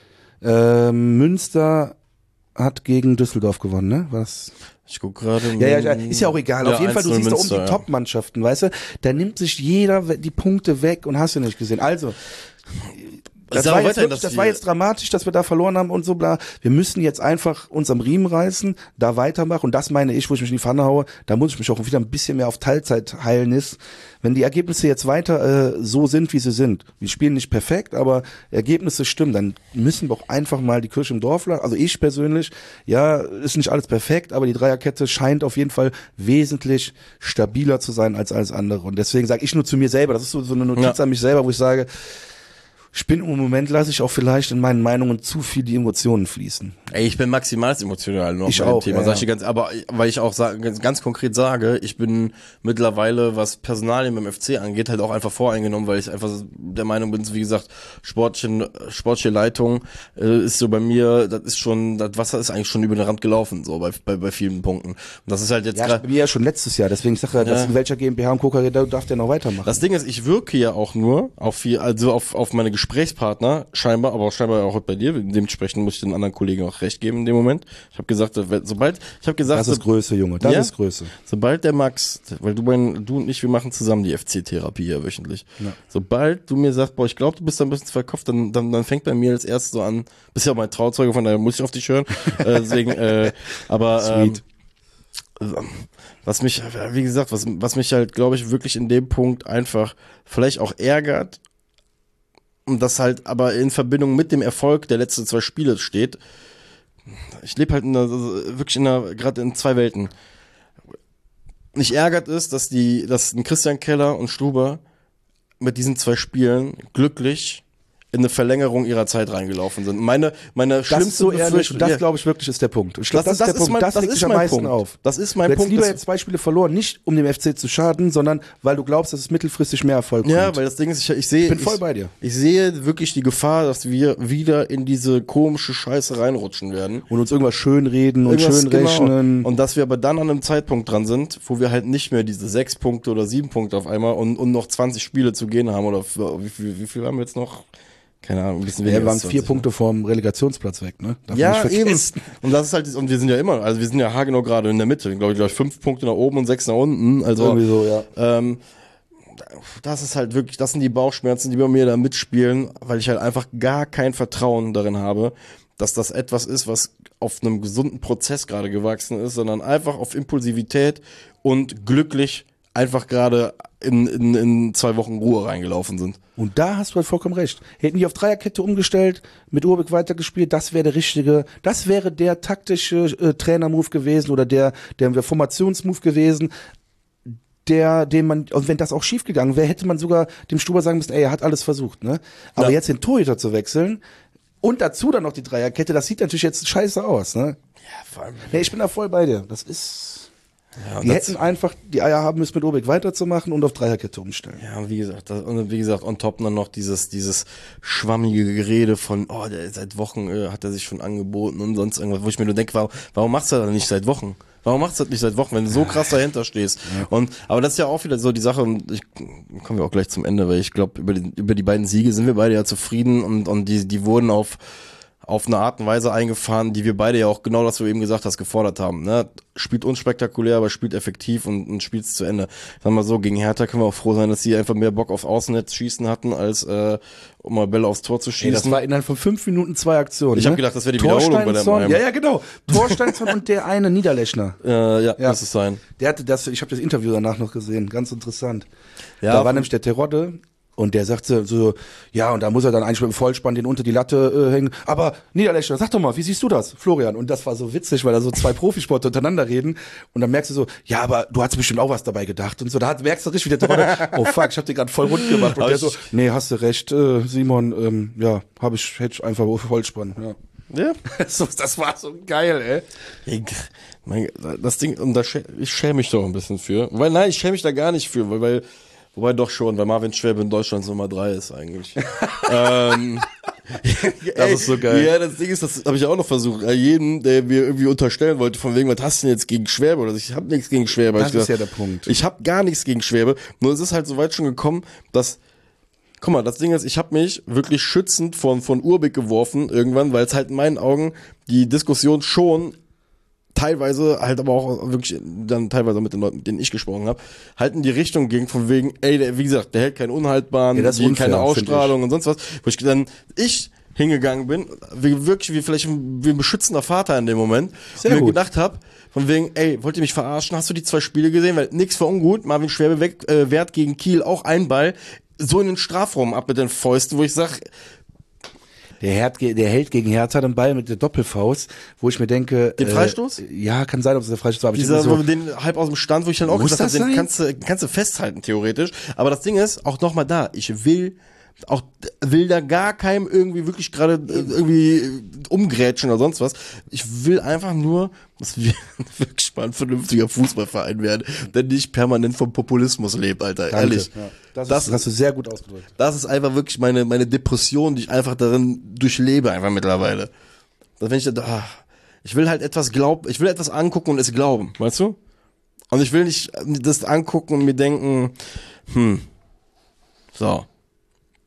Münster hat gegen Düsseldorf gewonnen, ne? Was? Ich guck gerade. Ja, ist ja auch egal. Auf jeden Fall, du siehst da um die Top-Mannschaften, weißt du? Da nimmt sich jeder die Punkte weg und hast du nicht gesehen. Also, das war jetzt dramatisch, dass wir da verloren haben und so bla. Wir müssen jetzt einfach uns am Riemen reißen, da weitermachen. Und das meine ich, wo ich mich in die Pfanne haue, da muss ich mich auch wieder ein bisschen mehr auf Teilzeit heilen. Wenn die Ergebnisse jetzt weiter so sind, wie sie sind, wir spielen nicht perfekt, aber Ergebnisse stimmen, dann müssen wir auch einfach mal die Kirche im Dorf lassen. Also ich persönlich, ja, ist nicht alles perfekt, aber die Dreierkette scheint auf jeden Fall wesentlich stabiler zu sein als alles andere. Und deswegen sage ich nur zu mir selber, das ist so eine Notiz an mich selber, wo ich sage, im Moment lasse ich auch vielleicht in meinen Meinungen zu viel die Emotionen fließen. Ey, ich bin maximal emotional noch ich bei auch, dem Thema. Ja. Sag ich ganz, aber weil ich auch ganz konkret sage, ich bin mittlerweile, was Personalien beim FC angeht, halt auch einfach voreingenommen, weil ich einfach der Meinung bin, wie gesagt, sportliche Leitung ist so bei mir, das ist schon, das Wasser ist eigentlich schon über den Rand gelaufen, so bei vielen Punkten. Und das ist halt jetzt ja, bei mir ja schon letztes Jahr, deswegen ich sage ja, dass in welcher GmbH und KKG darf der noch weitermachen. Das Ding ist, ich wirke ja auch nur auf meine Gesprächspartner, scheinbar, aber auch scheinbar auch bei dir, dementsprechend muss ich den anderen Kollegen auch recht geben in dem Moment. Ich habe gesagt, das ist Größe, Junge, das ist Größe. Sobald der Max, weil du und ich, wir machen zusammen die FC-Therapie ja wöchentlich. Ja. Sobald du mir sagst, boah, ich glaube, du bist da ein bisschen verkopft, dann fängt bei mir als erstes so an, bist ja auch mein Trauzeuge, von daher muss ich auf dich hören. Deswegen, aber Sweet. Was mich, wie gesagt, was mich halt, glaube ich, wirklich in dem Punkt einfach vielleicht auch ärgert und das halt aber in Verbindung mit dem Erfolg der letzten 2 Spiele steht. Ich lebe halt gerade in 2 Welten. Mich ärgert es, dass ein Christian Keller und Stuber mit diesen 2 Spielen glücklich in eine Verlängerung ihrer Zeit reingelaufen sind. Meine schlimmste Befürchtung. Das glaube ich wirklich ist der Punkt. Ich glaube, das ist der Punkt. Das regt mich am meisten auf. Das ist mein Punkt. Du hättest lieber jetzt 2 Spiele verloren, nicht um dem FC zu schaden, sondern weil du glaubst, dass es mittelfristig mehr Erfolg kommt. Ja, weil das Ding ist, ich bin voll bei dir. Ich sehe wirklich die Gefahr, dass wir wieder in diese komische Scheiße reinrutschen werden. Und uns irgendwas schönreden und schön rechnen. Und dass wir aber dann an einem Zeitpunkt dran sind, wo wir halt nicht mehr diese 6 Punkte oder 7 Punkte auf einmal und noch 20 Spiele zu gehen haben oder wie viel haben wir jetzt noch? Keine Ahnung, ein bisschen weniger. Wir waren 4 Punkte vom Relegationsplatz weg, ne? Darf ja, eben. Und das ist halt, und wir sind ja immer, also wir sind ja haargenau gerade in der Mitte. Glaube ich, 5 Punkte nach oben und 6 nach unten. Also, irgendwie so, ja. Das ist halt wirklich, das sind die Bauchschmerzen, die bei mir da mitspielen, weil ich halt einfach gar kein Vertrauen darin habe, dass das etwas ist, was auf einem gesunden Prozess gerade gewachsen ist, sondern einfach auf Impulsivität und glücklich einfach gerade in 2 Wochen Ruhe reingelaufen sind. Und da hast du halt vollkommen recht. Hätten die auf Dreierkette umgestellt, mit Urbeck weitergespielt, das wäre der taktische Trainermove gewesen oder der Formationsmove gewesen, und wenn das auch schief gegangen wäre, hätte man sogar dem Stuber sagen müssen, er hat alles versucht, ne? Aber jetzt den Torhüter zu wechseln und dazu dann noch die Dreierkette, das sieht natürlich jetzt scheiße aus, ne? Ja, vor allem. Nee, ich bin da voll bei dir. Das ist... Ja, die hätten einfach die Eier haben müssen, mit Urbeck weiterzumachen und auf Dreierkette umstellen. Ja, und wie gesagt, on top dann noch dieses schwammige Gerede von, seit Wochen hat er sich schon angeboten und sonst irgendwas, wo ich mir nur denke, warum machst du das nicht seit Wochen? Warum machst du das nicht seit Wochen, wenn du so krass dahinter stehst? Ja. Aber das ist ja auch wieder so die Sache, und kommen wir auch gleich zum Ende, weil ich glaube, über die beiden Siege sind wir beide ja zufrieden und die wurden auf eine Art und Weise eingefahren, die wir beide ja auch genau, was du eben gesagt hast, gefordert haben. Ne? Spielt unspektakulär, aber spielt effektiv und spielt es zu Ende. Sagen wir mal so, gegen Hertha können wir auch froh sein, dass sie einfach mehr Bock aufs Außennetz schießen hatten, als um mal Bälle aufs Tor zu schießen. Das war innerhalb von 5 Minuten 2 Aktionen. Ich habe gedacht, das wäre die Wiederholung bei der Ja, genau. Torsteinsson und der eine Niederlechner. Ja, muss es sein. Der hatte ich habe das Interview danach noch gesehen, ganz interessant. Ja, da war nämlich der Terodde. Und der sagte so, ja, und da muss er dann eigentlich mit dem Vollspann den unter die Latte hängen. Aber Niederlechner, sag doch mal, wie siehst du das, Florian? Und das war so witzig, weil da so 2 Profisportler untereinander reden. Und dann merkst du so, ja, aber du hast bestimmt auch was dabei gedacht. Und so, da merkst du richtig, wie der Terodde, oh fuck, ich hab den gerade voll rund gemacht. Und der so, nee, hast du recht, Simon, hätte ich einfach Vollspann, ja. Ja. Das war so geil, ey. Das Ding, und ich schäme mich doch ein bisschen für. Nein, ich schäme mich da gar nicht für, wobei doch schon, weil Marvin Schwäbe in Deutschland Nummer 3 ist eigentlich. Das ist so geil. Ja, das Ding ist, das habe ich auch noch versucht. Jeden, der mir irgendwie unterstellen wollte, von wegen, was hast du denn jetzt gegen Schwäbe? Oder ich habe nichts gegen Schwäbe. Das ist ja der Punkt. Ich habe gar nichts gegen Schwäbe. Nur es ist halt so weit schon gekommen, dass, guck mal, das Ding ist, ich habe mich wirklich schützend von Urbeck geworfen irgendwann, weil es halt in meinen Augen die Diskussion schon teilweise halt aber auch wirklich dann teilweise mit den Leuten, mit denen ich gesprochen habe, halt in die Richtung ging von wegen, wie gesagt, der hält keinen Unhaltbaren, keine Ausstrahlung und sonst was, wo ich hingegangen bin, wie vielleicht wie ein beschützender Vater in dem Moment, Sehr mir gut. gedacht habe, von wegen, wollt ihr mich verarschen? Hast du die 2 Spiele gesehen? Weil nix war ungut, Marvin Schwäbe wehrt gegen Kiel auch einen Ball so in den Strafraum ab mit den Fäusten, wo ich sag, Der hält gegen Hertha den Ball mit der Doppelfaust, wo ich mir denke... Den Freistoß? Ja, kann sein, ob es der Freistoß war. Aber dieser, so, den halb aus dem Stand, wo ich dann auch gesagt habe, den kannst du festhalten, theoretisch. Aber das Ding ist, auch nochmal da, ich will da gar keinem irgendwie wirklich gerade irgendwie umgrätschen oder sonst was. Ich will einfach nur, dass wir wirklich mal ein vernünftiger Fußballverein werden, der nicht permanent vom Populismus lebt, Alter. Danke. Ehrlich. Ja. Das hast du sehr gut ausgedrückt. Das ist einfach wirklich meine Depression, die ich einfach darin durchlebe einfach mittlerweile. Dass wenn ich will halt ich will etwas angucken und es glauben, weißt du? Und ich will nicht das angucken und mir denken, so.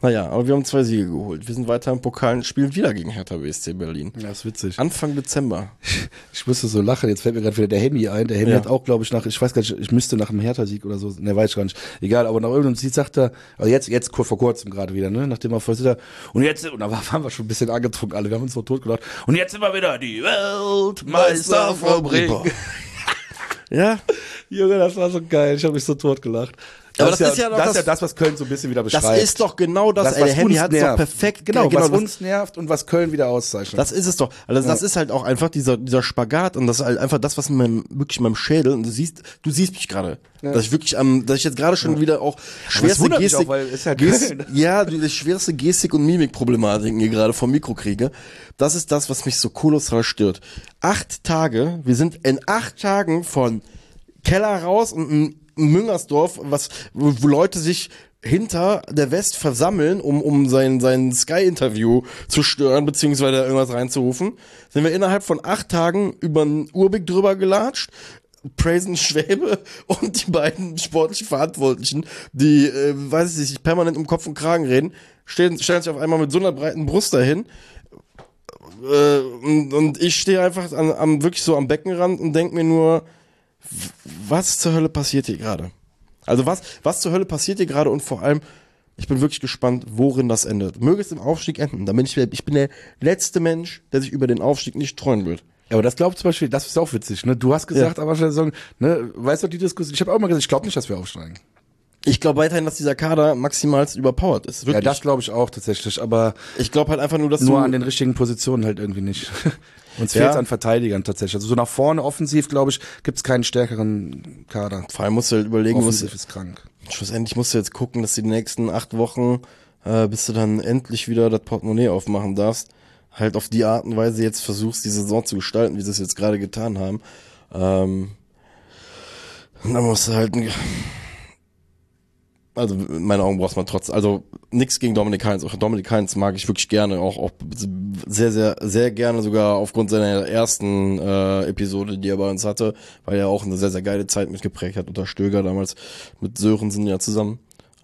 Naja, aber wir haben 2 Siege geholt. Wir sind weiter im Pokal und spielen wieder gegen Hertha BSC Berlin. Ja, ist witzig. Anfang Dezember. Ich musste so lachen, jetzt fällt mir gerade wieder der Hemmi ein. Der Hemmi hat auch, glaube ich, ich weiß gar nicht, ich müsste nach einem Hertha-Sieg oder so, ne, weiß ich gar nicht. Egal, aber nach irgendeinem Sieg sagt er, also jetzt vor kurzem gerade wieder, ne, nachdem er vorher sitzt, und da waren wir schon ein bisschen angetrunken alle, wir haben uns so totgelacht. Und jetzt sind wir wieder die Weltmeisterfabrik. Ja. Junge, das war so geil, ich habe mich so totgelacht. Aber das ist ja das, was Köln so ein bisschen wieder beschreibt. Das ist doch genau das, was der Hemmi uns hat es doch perfekt. Genau, was uns nervt und was Köln wieder auszeichnet. Das ist es doch. Also das ist halt auch einfach dieser Spagat und das ist halt einfach das, was wirklich in meinem Schädel, und du siehst mich gerade. Ja. Dass ich jetzt gerade schon wieder auch schwerste Gestik, auch, weil ist ja die schwerste Gestik und Mimikproblematiken hier gerade vom Mikro kriege. Das ist das, was mich so kolossal stört. 8 Tage, wir sind in 8 Tagen von Keller raus und Müngersdorf, wo Leute sich hinter der West versammeln, um sein Sky-Interview zu stören, beziehungsweise irgendwas reinzurufen, sind wir innerhalb von 8 Tagen über den Urbig drüber gelatscht, Praisen Schwäbe und die beiden sportlich Verantwortlichen, die, weiß ich nicht, permanent um Kopf und Kragen reden, stellen sich auf einmal mit so einer breiten Brust dahin, und ich stehe einfach wirklich so am Beckenrand und denke mir nur, was zur Hölle passiert hier gerade? Also was zur Hölle passiert hier gerade, und vor allem, ich bin wirklich gespannt, worin das endet. Möge es im Aufstieg enden. Ich bin der letzte Mensch, der sich über den Aufstieg nicht freuen wird. Ja, aber das glaubt zum Beispiel, das ist auch witzig, ne? Du hast gesagt, aber ne, weißt du die Diskussion, ich habe auch mal gesagt, ich glaube nicht, dass wir aufsteigen. Ich glaube weiterhin, dass dieser Kader maximal überpowered ist. Wirklich. Ja, das glaube ich auch tatsächlich, aber ich glaube halt einfach nur, dass nur an den richtigen Positionen halt irgendwie nicht. Uns fehlt es an Verteidigern tatsächlich. Also so nach vorne offensiv, glaube ich, gibt es keinen stärkeren Kader. Vor allem musst du halt überlegen, offensiv ist krank. Schlussendlich musst du jetzt gucken, dass du die nächsten 8 Wochen, bis du dann endlich wieder das Portemonnaie aufmachen darfst, halt auf die Art und Weise jetzt versuchst, die Saison zu gestalten, wie sie es jetzt gerade getan haben. Und dann musst du halt also in meinen Augen brauchst man trotzdem, also nichts gegen Dominik Heinz. Auch Dominik Heinz mag ich wirklich gerne, auch sehr, sehr, sehr gerne, sogar aufgrund seiner ersten Episode, die er bei uns hatte, weil er auch eine sehr, sehr geile Zeit mitgeprägt hat, unter Stöger damals mit Sörensen ja zusammen.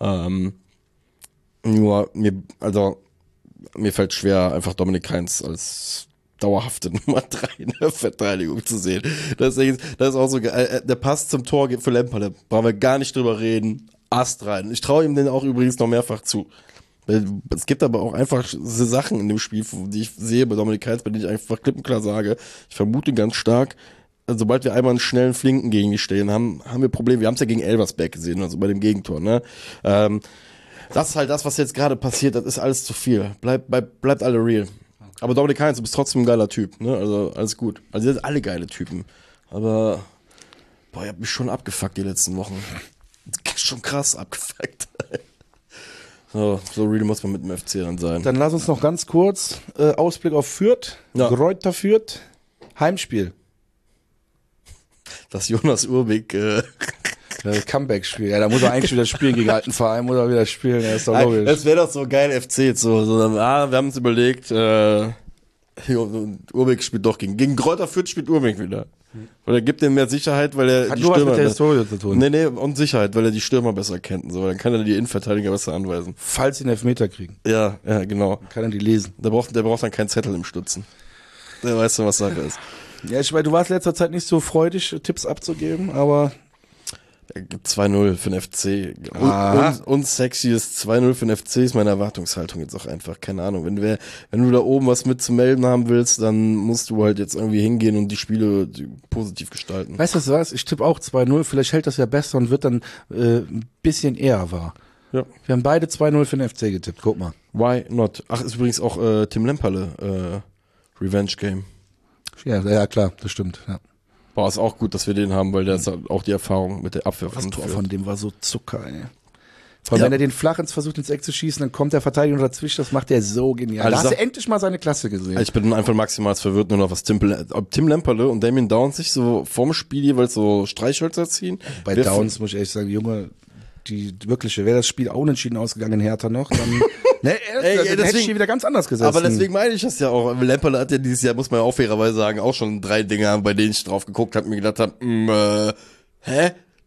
Nur mir fällt schwer, einfach Dominik Heinz als dauerhafte Nummer 3 in der Verteidigung zu sehen. Das ist auch so geil. Der Pass zum Tor für Lemperle, brauchen wir gar nicht drüber reden. Ast rein. Ich traue ihm den auch übrigens noch mehrfach zu. Es gibt aber auch einfach so Sachen in dem Spiel, die ich sehe bei Dominik Heinz, bei denen ich einfach klipp und klar sage, ich vermute ganz stark, sobald wir einmal einen schnellen Flinken gegen die stehen, haben wir Probleme. Wir haben es ja gegen Elversberg gesehen, also bei dem Gegentor, ne? Das ist halt das, was jetzt gerade passiert, das ist alles zu viel. Bleibt alle real. Aber Dominik Heinz, du bist trotzdem ein geiler Typ, ne? Also alles gut. Also ihr seid alle geile Typen. Aber ihr habt mich schon abgefuckt die letzten Wochen. Schon krass abgefuckt. So real muss man mit dem FC dann sein. Dann lass uns noch ganz kurz Ausblick auf Fürth. Ja. Greuther Fürth. Heimspiel. Das Jonas Urbig Comeback-Spiel. Ja, da muss er eigentlich wieder spielen gegen alten Verein, muss er wieder spielen. Ja, ist doch logisch. Das wäre doch so geil, FC jetzt so. Wir haben uns überlegt, Urbig spielt doch gegen Greuther Fürth spielt Urbig wieder. Weil er gibt ihm mehr Sicherheit, weil er hat die Stürmer mit der Historie zu tun. Nee, und Sicherheit, weil er die Stürmer besser kennt und so. Dann kann er die Innenverteidiger besser anweisen. Falls sie einen Elfmeter kriegen. Ja, genau. Dann kann er die lesen. Der braucht dann keinen Zettel im Stutzen. Der weiß schon, was Sache ist. Ja, ich weiß, du warst letzter Zeit nicht so freudig, Tipps abzugeben, aber 2-0 für den FC. Und sexiest 2-0 für den FC ist meine Erwartungshaltung jetzt auch einfach. Keine Ahnung. Wenn du da oben was mit zu melden haben willst, dann musst du halt jetzt irgendwie hingehen und die Spiele positiv gestalten. Weißt du was? Ich tippe auch 2-0. Vielleicht hält das ja besser und wird dann ein bisschen eher wahr. Ja. Wir haben beide 2-0 für den FC getippt. Guck mal. Why not? Ach, ist übrigens auch Tim Lemperle Revenge Game. Ja, klar. Das stimmt. Ja. Boah, ist auch gut, dass wir den haben, weil der ist auch die Erfahrung mit der Abwehr von Tor von dem war so Zucker, ey. Vor allem, wenn er den flach versucht ins Eck zu schießen, dann kommt der Verteidiger dazwischen, das macht er so genial. Also da hast du endlich mal seine Klasse gesehen. Ich bin einfach maximal verwirrt nur noch, was Tim Lemperle und Damien Downs sich so vorm Spiel jeweils so Streichhölzer ziehen. Bei Downs muss ich ehrlich sagen, Junge, die wirkliche, wäre das Spiel auch unentschieden ausgegangen in Hertha noch, dann hätte ich hier wieder ganz anders gesessen. Aber deswegen meine ich das ja auch. Lemperle hat ja dieses Jahr, muss man ja auch fairerweise sagen, auch schon 3 Dinger, bei denen ich drauf geguckt habe und mir gedacht habe, hä?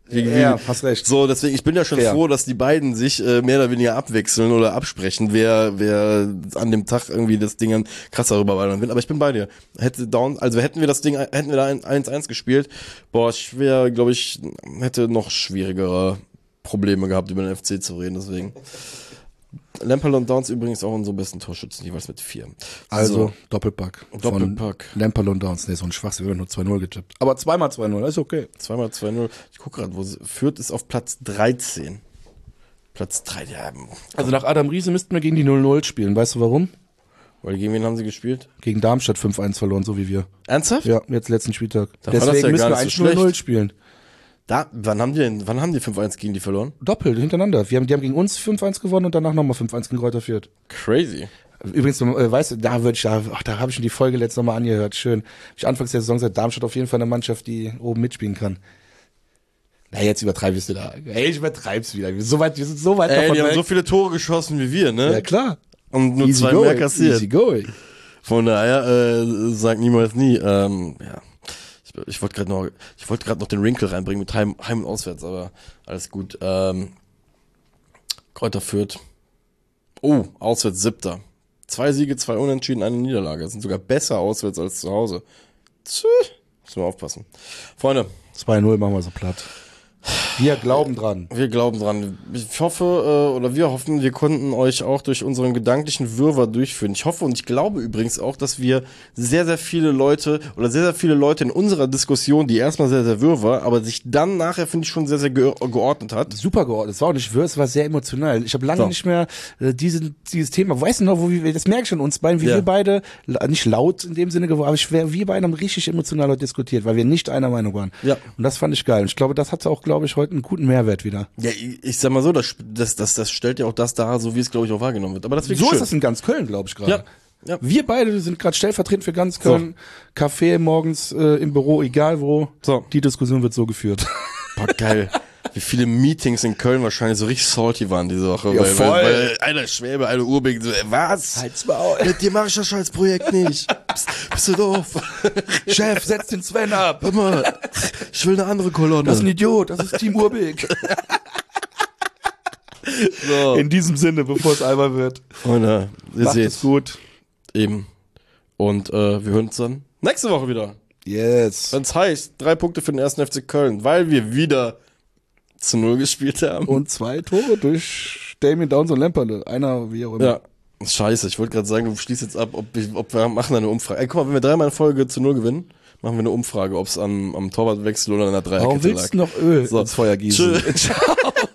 Ja, hast recht. So, deswegen, ich bin ja schon froh, dass die beiden sich mehr oder weniger abwechseln oder absprechen, wer an dem Tag irgendwie das Ding dann krasser rüberballern will. Aber ich bin bei dir. Hätten wir da 1-1 gespielt, ich wäre, glaube ich, hätte noch schwierigere Probleme gehabt, über den FC zu reden, deswegen. Lampard und Downs übrigens auch unsere besten Torschützen, jeweils mit 4. Also, Doppelpack. Lampard und Downs. Nee, so ein Schwachsinn, wir haben nur 2-0 getippt. Aber 2x2-0, ist okay. 2x2-0. Ich gucke gerade, wo sie Fürth ist auf Platz 13. Platz 3, ja. Also nach Adam Riese müssten wir gegen die 0-0 spielen. Weißt du warum? Weil gegen wen haben sie gespielt? Gegen Darmstadt 5-1 verloren, so wie wir. Ernsthaft? Ja, jetzt letzten Spieltag. Deswegen müssen wir 1-0 spielen. Wann haben die 5-1 gegen die verloren? Doppelt, hintereinander. Die haben gegen uns 5-1 gewonnen und danach nochmal 5-1 gegen Greuther Fürth. Crazy. Übrigens, weißt du, da habe ich schon die Folge letztes Mal angehört. Schön. Ich anfangs der Saison seit Darmstadt auf jeden Fall eine Mannschaft, die oben mitspielen kann. Na, jetzt übertreibst du da. Ey, ich übertreib's wieder. Wir sind so weit davon die haben so viele Tore geschossen wie wir, ne? Ja, klar. Und nur 2 mehr kassiert. Easy going. Von daher, sag niemals nie. Ja. Ich wollte gerade noch den Wrinkle reinbringen mit Heim und Auswärts, aber alles gut. Greuther Fürth. Oh, auswärts 7. 2 Siege, 2 Unentschieden, 1 Niederlage. Das sind sogar besser auswärts als zu Hause. Müssen wir aufpassen. Freunde. 2-0 machen wir so platt. Wir glauben dran. Wir glauben dran. Ich hoffe, wir hoffen, wir konnten euch auch durch unseren gedanklichen Wirrwarr durchführen. Ich hoffe und ich glaube übrigens auch, dass wir sehr, sehr viele Leute in unserer Diskussion, die erstmal sehr, sehr wirr war, aber sich dann nachher, finde ich, schon sehr, sehr geordnet hat. Super geordnet. Es war auch nicht wirr, es war sehr emotional. Ich habe lange nicht mehr dieses Thema, weißt du noch, das merke ich schon uns beiden, wie wir beide, nicht laut in dem Sinne geworden, aber wir beide haben richtig emotional diskutiert, weil wir nicht einer Meinung waren. Ja. Und das fand ich geil. Und ich glaube, das hatte auch, glaube ich, heute einen guten Mehrwert wieder. Ja, ich sag mal so, das stellt ja auch das dar, so wie es, glaube ich, auch wahrgenommen wird. Aber das so ist das in ganz Köln, glaube ich, gerade. Ja. Ja. Wir beide sind gerade stellvertretend für ganz Köln. So. Kaffee morgens im Büro, egal wo. So. Die Diskussion wird so geführt. Boah, geil. Wie viele Meetings in Köln wahrscheinlich so richtig salty waren diese Woche. Ja, weil einer Schwäbe, einer Urbing, so, was? Halt's Maul. Mit dir mach ich das Scheißprojekt nicht. Bist du doof? Chef, setz den Sven ab. Hör mal, ich will eine andere Kolonne. Das ist ein Idiot, das ist Team Urbig. So. In diesem Sinne, bevor es albern wird. Freunde, ihr seht es gut. Eben. Und wir hören uns dann nächste Woche wieder. Yes. Wenn's heißt, 3 Punkte für den 1. FC Köln, weil wir wieder zu 0 gespielt haben. Und 2 Tore durch Damien Downs und Lampard. Einer wie auch immer. Ja. Scheiße, ich wollte gerade sagen, du schließt jetzt ab, ob wir machen eine Umfrage. Ey, guck mal, wenn wir 3-mal in Folge zu 0 gewinnen, machen wir eine Umfrage, ob es am Torwartwechsel oder an der Dreierkette lag. Warum willst du noch Öl ins Feuer gießen? Ciao.